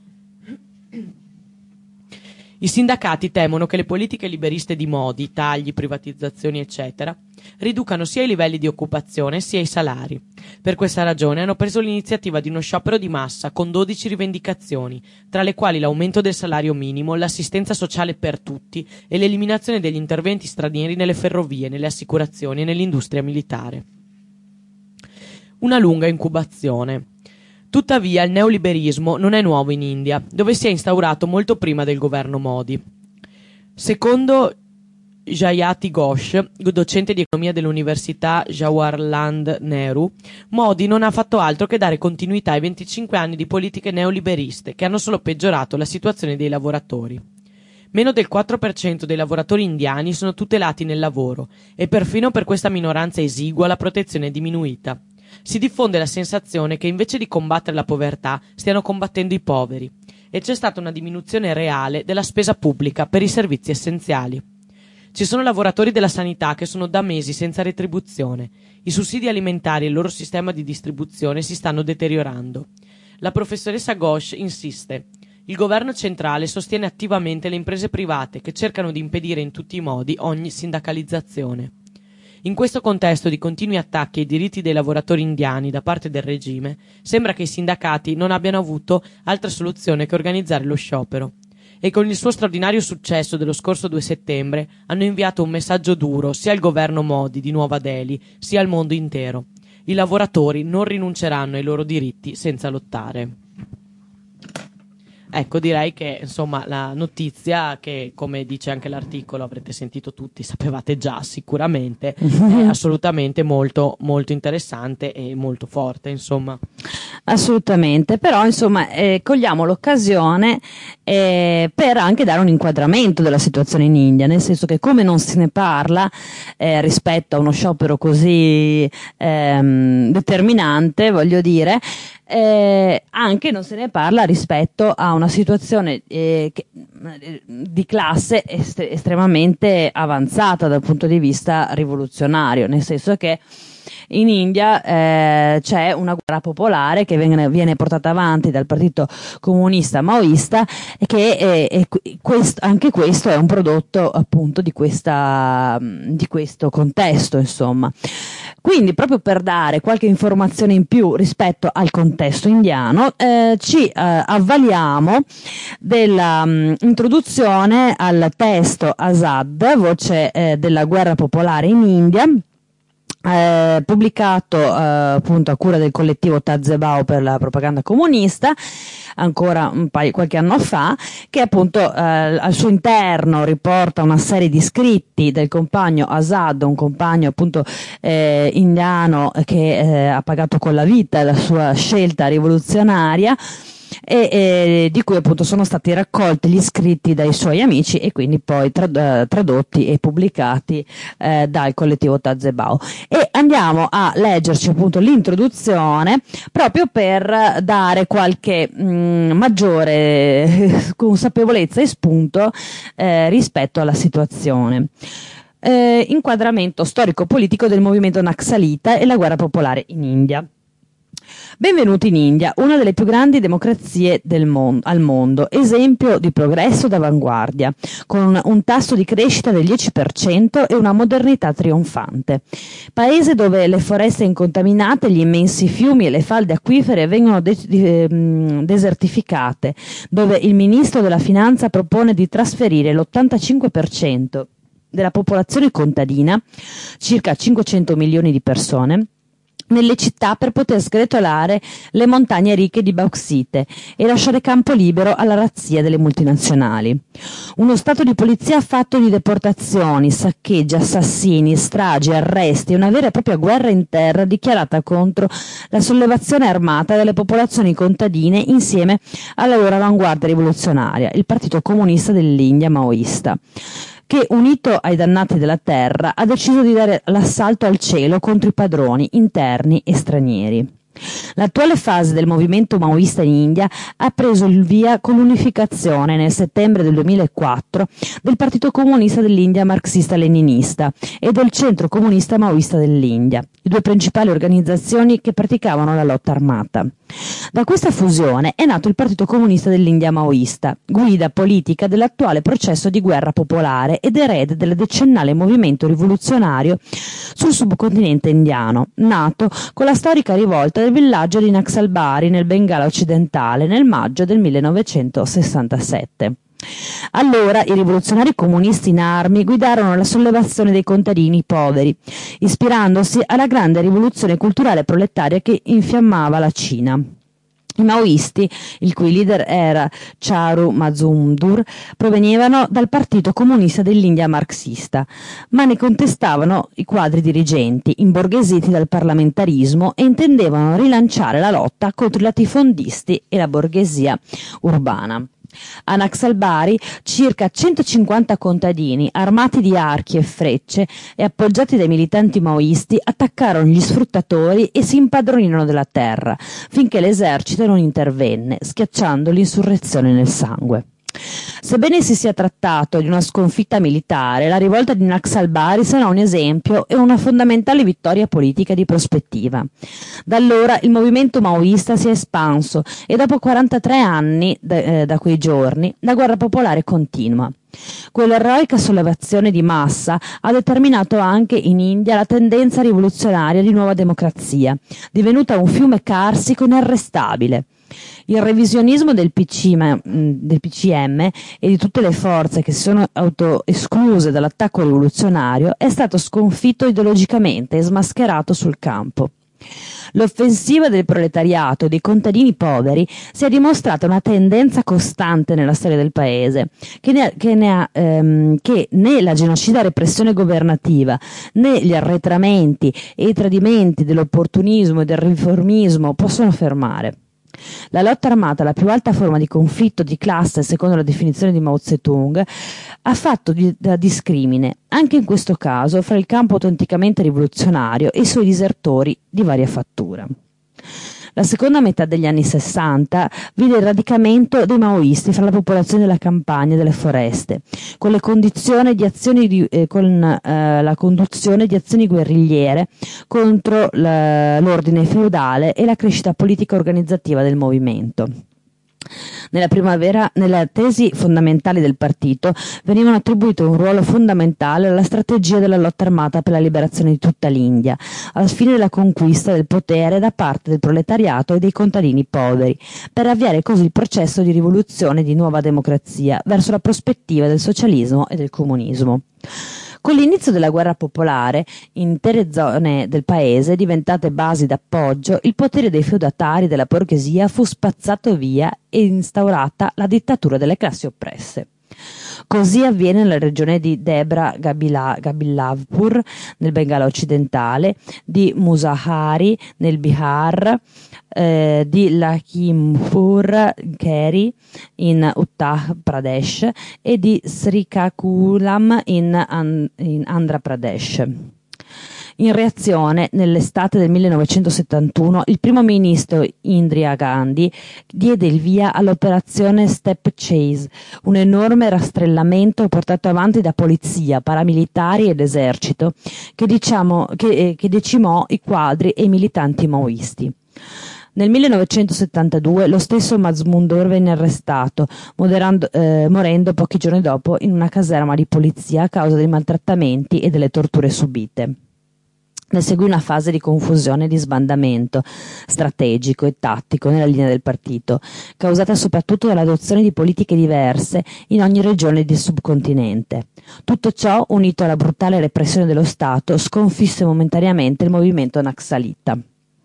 I sindacati temono che le politiche liberiste di Modi, tagli, privatizzazioni, eccetera, riducano sia i livelli di occupazione sia i salari. Per questa ragione hanno preso l'iniziativa di uno sciopero di massa con 12 rivendicazioni, tra le quali l'aumento del salario minimo, l'assistenza sociale per tutti e l'eliminazione degli interventi stranieri nelle ferrovie, nelle assicurazioni e nell'industria militare. Una lunga incubazione. Tuttavia il neoliberismo non è nuovo in India, dove si è instaurato molto prima del governo Modi. Secondo Jayati Ghosh, docente di economia dell'Università Jawaharlal Nehru, Modi non ha fatto altro che dare continuità ai 25 anni di politiche neoliberiste che hanno solo peggiorato la situazione dei lavoratori. Meno del 4% dei lavoratori indiani sono tutelati nel lavoro e perfino per questa minoranza esigua la protezione è diminuita. Si diffonde la sensazione che invece di combattere la povertà stiano combattendo i poveri e c'è stata una diminuzione reale della spesa pubblica per i servizi essenziali. Ci sono lavoratori della sanità che sono da mesi senza retribuzione. I sussidi alimentari e il loro sistema di distribuzione si stanno deteriorando. La professoressa Ghosh insiste. Il governo centrale sostiene attivamente le imprese private che cercano di impedire in tutti i modi ogni sindacalizzazione. In questo contesto di continui attacchi ai diritti dei lavoratori indiani da parte del regime, sembra che i sindacati non abbiano avuto altra soluzione che organizzare lo sciopero. E con il suo straordinario successo dello scorso 2 settembre hanno inviato un messaggio duro sia al governo Modi di Nuova Delhi sia al mondo intero. I lavoratori non rinunceranno ai loro diritti senza lottare. Ecco, direi che insomma la notizia, che come dice anche l'articolo, avrete sentito tutti, sapevate già sicuramente, è assolutamente molto molto interessante e molto forte, insomma. Assolutamente, però insomma cogliamo l'occasione per anche dare un inquadramento della situazione in India, nel senso che come non se ne parla rispetto a uno sciopero così determinante, voglio dire, anche non se ne parla rispetto a una situazione di classe estremamente avanzata dal punto di vista rivoluzionario, nel senso che in India c'è una guerra popolare che viene portata avanti dal partito comunista maoista e che anche questo è un prodotto appunto di questo contesto, insomma. Quindi proprio per dare qualche informazione in più rispetto al contesto indiano ci avvaliamo della introduzione al testo Azad, voce della guerra popolare in India, pubblicato appunto a cura del collettivo Tazebao per la propaganda comunista ancora qualche anno fa, che appunto al suo interno riporta una serie di scritti del compagno Azad, un compagno appunto indiano che ha pagato con la vita la sua scelta rivoluzionaria, e di cui appunto sono stati raccolti gli scritti dai suoi amici e quindi poi tradotti e pubblicati dal collettivo Tazebao. E andiamo a leggerci appunto l'introduzione proprio per dare qualche maggiore consapevolezza e spunto rispetto alla situazione. Inquadramento storico-politico del movimento Naxalita e la guerra popolare in India. Benvenuti in India, una delle più grandi democrazie al mondo, esempio di progresso d'avanguardia, con un tasso di crescita del 10% e una modernità trionfante. Paese dove le foreste incontaminate, gli immensi fiumi e le falde acquifere vengono desertificate, dove il ministro della finanza propone di trasferire l'85% della popolazione contadina, circa 500 milioni di persone, nelle città per poter sgretolare le montagne ricche di bauxite e lasciare campo libero alla razzia delle multinazionali. Uno stato di polizia fatto di deportazioni, saccheggi, assassini, stragi, arresti e una vera e propria guerra in terra dichiarata contro la sollevazione armata delle popolazioni contadine insieme alla loro avanguardia rivoluzionaria, il Partito Comunista dell'India maoista, che, unito ai dannati della terra, ha deciso di dare l'assalto al cielo contro i padroni interni e stranieri. L'attuale fase del movimento maoista in India ha preso il via con l'unificazione nel settembre del 2004 del Partito Comunista dell'India marxista-leninista e del Centro Comunista Maoista dell'India, le due principali organizzazioni che praticavano la lotta armata. Da questa fusione è nato il Partito Comunista dell'India maoista, guida politica dell'attuale processo di guerra popolare ed erede del decennale movimento rivoluzionario sul subcontinente indiano, nato con la storica rivolta del villaggio di Naxalbari nel Bengala occidentale nel maggio del 1967. Allora i rivoluzionari comunisti in armi guidarono la sollevazione dei contadini poveri, ispirandosi alla grande rivoluzione culturale proletaria che infiammava la Cina. I maoisti, il cui leader era Charu Mazumdar, provenivano dal Partito Comunista dell'India marxista, ma ne contestavano i quadri dirigenti, imborghesiti dal parlamentarismo, e intendevano rilanciare la lotta contro i latifondisti e la borghesia urbana. A Naxalbari circa 150 contadini armati di archi e frecce e appoggiati dai militanti maoisti attaccarono gli sfruttatori e si impadronirono della terra finché l'esercito non intervenne, schiacciando l'insurrezione nel sangue. Sebbene si sia trattato di una sconfitta militare, la rivolta di Naxalbari sarà un esempio e una fondamentale vittoria politica di prospettiva. Da allora il movimento maoista si è espanso e dopo 43 anni da quei giorni la guerra popolare continua. Quell'eroica sollevazione di massa ha determinato anche in India la tendenza rivoluzionaria di nuova democrazia, divenuta un fiume carsico inarrestabile. Il revisionismo del PCM e di tutte le forze che si sono autoescluse dall'attacco rivoluzionario è stato sconfitto ideologicamente e smascherato sul campo. L'offensiva del proletariato e dei contadini poveri si è dimostrata una tendenza costante nella storia del paese, che né la genocida repressione governativa né gli arretramenti e i tradimenti dell'opportunismo e del riformismo possono fermare. La lotta armata, la più alta forma di conflitto di classe secondo la definizione di Mao Zedong, ha fatto da discrimine, anche in questo caso, fra il campo autenticamente rivoluzionario e i suoi disertori di varia fattura. La seconda metà degli anni 60 vide il radicamento dei maoisti fra la popolazione della campagna e delle foreste, con la conduzione di azioni guerrigliere contro l'ordine feudale e la crescita politica organizzativa del movimento. Nella tesi fondamentali del partito venivano attribuito un ruolo fondamentale alla strategia della lotta armata per la liberazione di tutta l'India, al fine della conquista del potere da parte del proletariato e dei contadini poveri, per avviare così il processo di rivoluzione di nuova democrazia verso la prospettiva del socialismo e del comunismo. Con l'inizio della guerra popolare, intere zone del paese, diventate basi d'appoggio, il potere dei feudatari della borghesia fu spazzato via e instaurata la dittatura delle classi oppresse. Così avviene nella regione di Debra Gabilavpur nel Bengala occidentale, di Musahari nel Bihar, di Lakhimpur Kheri in Uttar Pradesh e di Srikakulam in Andhra Pradesh. In reazione, nell'estate del 1971, il primo ministro Indira Gandhi diede il via all'operazione Step Chase, un enorme rastrellamento portato avanti da polizia, paramilitari ed esercito, che decimò i quadri e i militanti maoisti. Nel 1972 lo stesso Mazumdar venne arrestato, morendo pochi giorni dopo in una caserma di polizia a causa dei maltrattamenti e delle torture subite. Ne seguì una fase di confusione e di sbandamento strategico e tattico nella linea del partito, causata soprattutto dall'adozione di politiche diverse in ogni regione del subcontinente. Tutto ciò, unito alla brutale repressione dello Stato, sconfisse momentaneamente il movimento naxalita.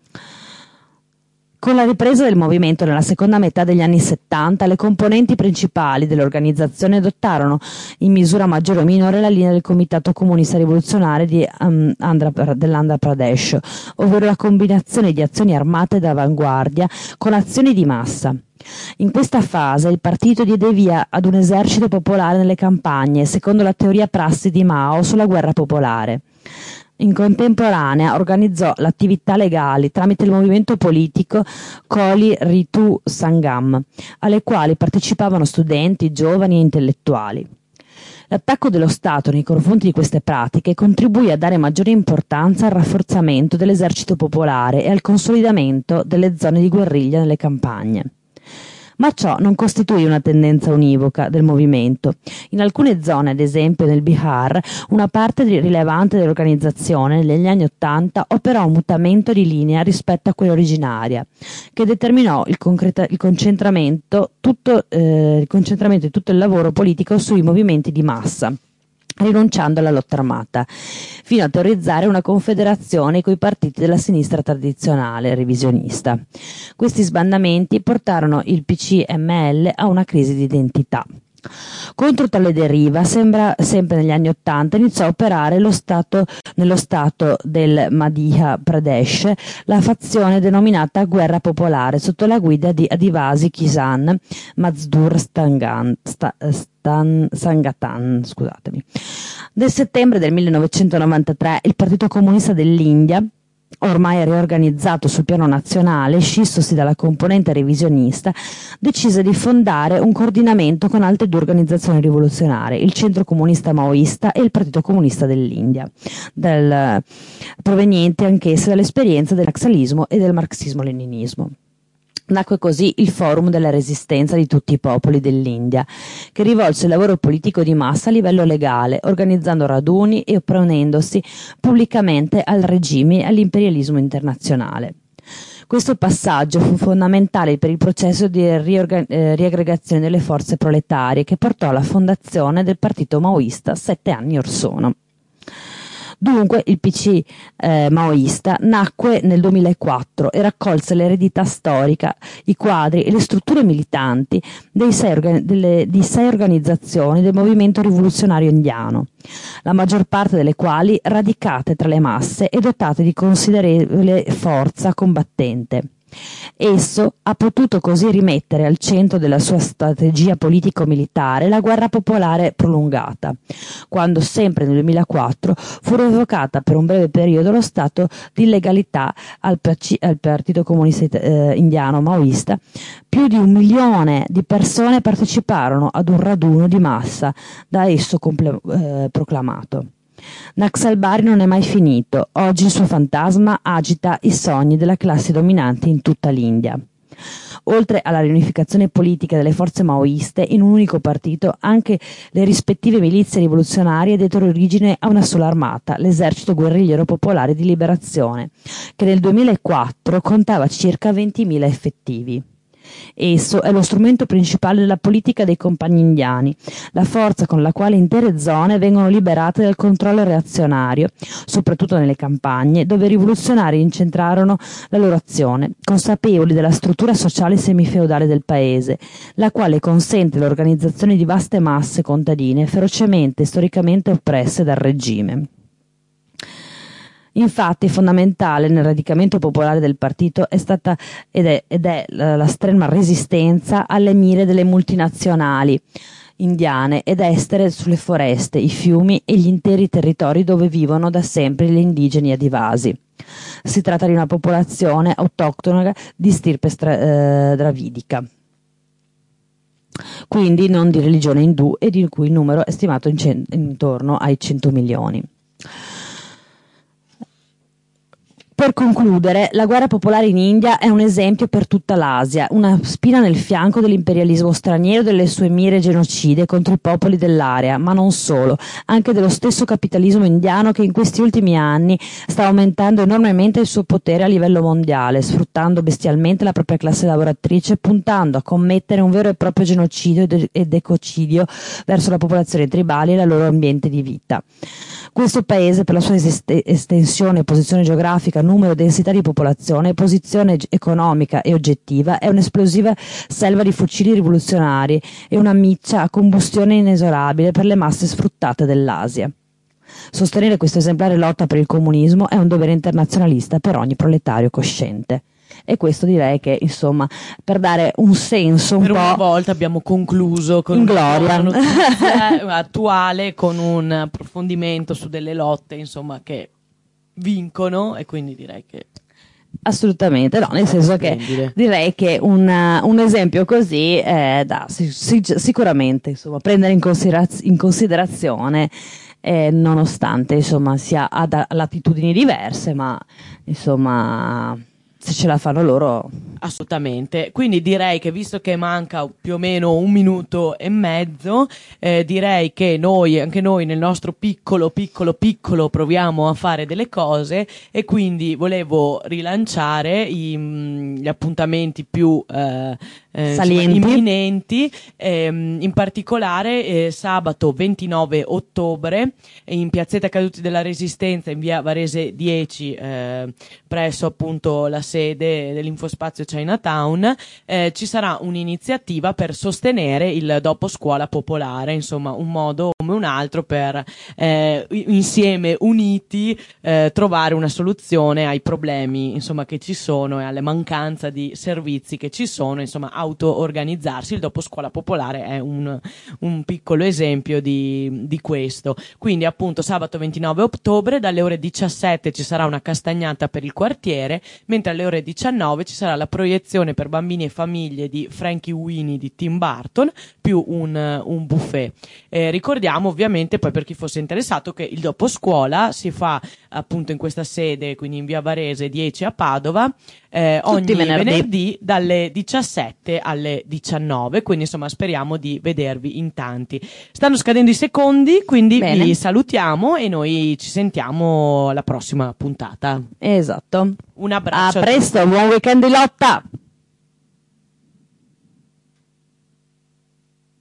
Con la ripresa del movimento nella seconda metà degli anni 70, le componenti principali dell'organizzazione adottarono, in misura maggiore o minore, la linea del Comitato Comunista Rivoluzionario dell'Andhra Pradesh, ovvero la combinazione di azioni armate d'avanguardia con azioni di massa. In questa fase il partito diede via ad un esercito popolare nelle campagne, secondo la teoria prassi di Mao sulla guerra popolare. In contemporanea organizzò l'attività legali tramite il movimento politico Koli Ritu Sangam, alle quali partecipavano studenti, giovani e intellettuali. L'attacco dello Stato nei confronti di queste pratiche contribuì a dare maggiore importanza al rafforzamento dell'esercito popolare e al consolidamento delle zone di guerriglia nelle campagne. Ma ciò non costituì una tendenza univoca del movimento. In alcune zone, ad esempio nel Bihar, una parte rilevante dell'organizzazione negli anni '80 operò un mutamento di linea rispetto a quella originaria, che determinò il concentramento di tutto il lavoro politico sui movimenti di massa, rinunciando alla lotta armata, fino a teorizzare una confederazione coi partiti della sinistra tradizionale revisionista. Questi sbandamenti portarono il PCML a una crisi di identità. Contro tale deriva, sembra sempre negli anni '80, iniziò a operare nello stato del Madhya Pradesh la fazione denominata Guerra Popolare sotto la guida di Adivasi Kisan Mazdoor Sangatan. Nel settembre del 1993 il Partito Comunista dell'India, ormai riorganizzato sul piano nazionale, scistosi dalla componente revisionista, decise di fondare un coordinamento con altre due organizzazioni rivoluzionarie, il Centro Comunista Maoista e il Partito Comunista dell'India, provenienti anch'esse dall'esperienza del naxalismo e del marxismo-leninismo. Nacque così il Forum della Resistenza di tutti i popoli dell'India, che rivolse il lavoro politico di massa a livello legale, organizzando raduni e opponendosi pubblicamente al regime e all'imperialismo internazionale. Questo passaggio fu fondamentale per il processo di riaggregazione delle forze proletarie che portò alla fondazione del Partito Maoista 7 anni or sono. Dunque il PC maoista nacque nel 2004 e raccolse l'eredità storica, i quadri e le strutture militanti di 6 organizzazioni del movimento rivoluzionario indiano, la maggior parte delle quali radicate tra le masse e dotate di considerevole forza combattente. Esso ha potuto così rimettere al centro della sua strategia politico-militare la guerra popolare prolungata, quando sempre nel 2004 fu revocata per un breve periodo lo stato di illegalità al Partito Comunista Indiano Maoista. Più di 1 milione di persone parteciparono ad un raduno di massa da esso proclamato. Naxalbari non è mai finito, oggi il suo fantasma agita i sogni della classe dominante in tutta l'India. Oltre alla riunificazione politica delle forze maoiste in un unico partito, anche le rispettive milizie rivoluzionarie dettero origine a una sola armata, l'esercito guerrigliero popolare di liberazione, che nel 2004 contava circa 20.000 effettivi. Esso è lo strumento principale della politica dei compagni indiani, la forza con la quale intere zone vengono liberate dal controllo reazionario, soprattutto nelle campagne, dove i rivoluzionari incentrarono la loro azione, consapevoli della struttura sociale semifeudale del paese, la quale consente l'organizzazione di vaste masse contadine ferocemente e storicamente oppresse dal regime. Infatti fondamentale nel radicamento popolare del partito è stata ed è la estrema resistenza alle mire delle multinazionali indiane ed estere sulle foreste, i fiumi e gli interi territori dove vivono da sempre gli indigeni adivasi. Si tratta di una popolazione autoctona di stirpe dravidica, quindi non di religione indù, e di cui il numero è stimato intorno ai 100 milioni. Per concludere, la guerra popolare in India è un esempio per tutta l'Asia, una spina nel fianco dell'imperialismo straniero e delle sue mire genocide contro i popoli dell'area, ma non solo, anche dello stesso capitalismo indiano che in questi ultimi anni sta aumentando enormemente il suo potere a livello mondiale, sfruttando bestialmente la propria classe lavoratrice, puntando a commettere un vero e proprio genocidio ed ecocidio verso la popolazione tribale e il loro ambiente di vita. Questo paese, per la sua estensione, posizione geografica, numero, densità di popolazione, posizione economica e oggettiva, è un'esplosiva selva di fucili rivoluzionari e una miccia a combustione inesorabile per le masse sfruttate dell'Asia. Sostenere questa esemplare lotta per il comunismo è un dovere internazionalista per ogni proletario cosciente. E questo direi che, insomma, per dare un senso un per po'... una volta abbiamo concluso con in gloria. una notizia attuale, con un approfondimento su delle lotte, insomma, che vincono, e quindi direi che... Assolutamente, no, nel senso che direi che un esempio così sicuramente, insomma, prendere in considerazione, nonostante, insomma, sia a latitudini diverse, ma, insomma... se ce la fanno loro. Assolutamente, quindi direi che, visto che manca più o meno 1 minuto e mezzo, direi che anche noi nel nostro piccolo proviamo a fare delle cose, e quindi volevo rilanciare gli appuntamenti più salienti, imminenti, in particolare sabato 29 ottobre in piazzetta Caduti della Resistenza in via Varese 10 presso appunto la sede dell'Infospazio Chinatown ci sarà un'iniziativa per sostenere il dopo scuola popolare, insomma un modo come un altro per insieme uniti trovare una soluzione ai problemi insomma che ci sono e alle mancanze di servizi che ci sono, insomma auto-organizzarsi. Il dopo scuola popolare è un piccolo esempio di questo. Quindi appunto sabato 29 ottobre dalle ore 17 ci sarà una castagnata per il quartiere, mentre alle ore 19 ci sarà la proiezione per bambini e famiglie di Frankie Winnie di Tim Burton più un buffet. Ricordiamo ovviamente poi, per chi fosse interessato, che il dopo scuola si fa appunto in questa sede, quindi in via Varese 10 a Padova, ogni venerdì dalle 17 alle 19, quindi insomma speriamo di vedervi in tanti. Stanno scadendo i secondi, quindi Bene. vi salutiamo e noi ci sentiamo alla prossima puntata. Esatto. Un abbraccio a presto, buon weekend di lotta.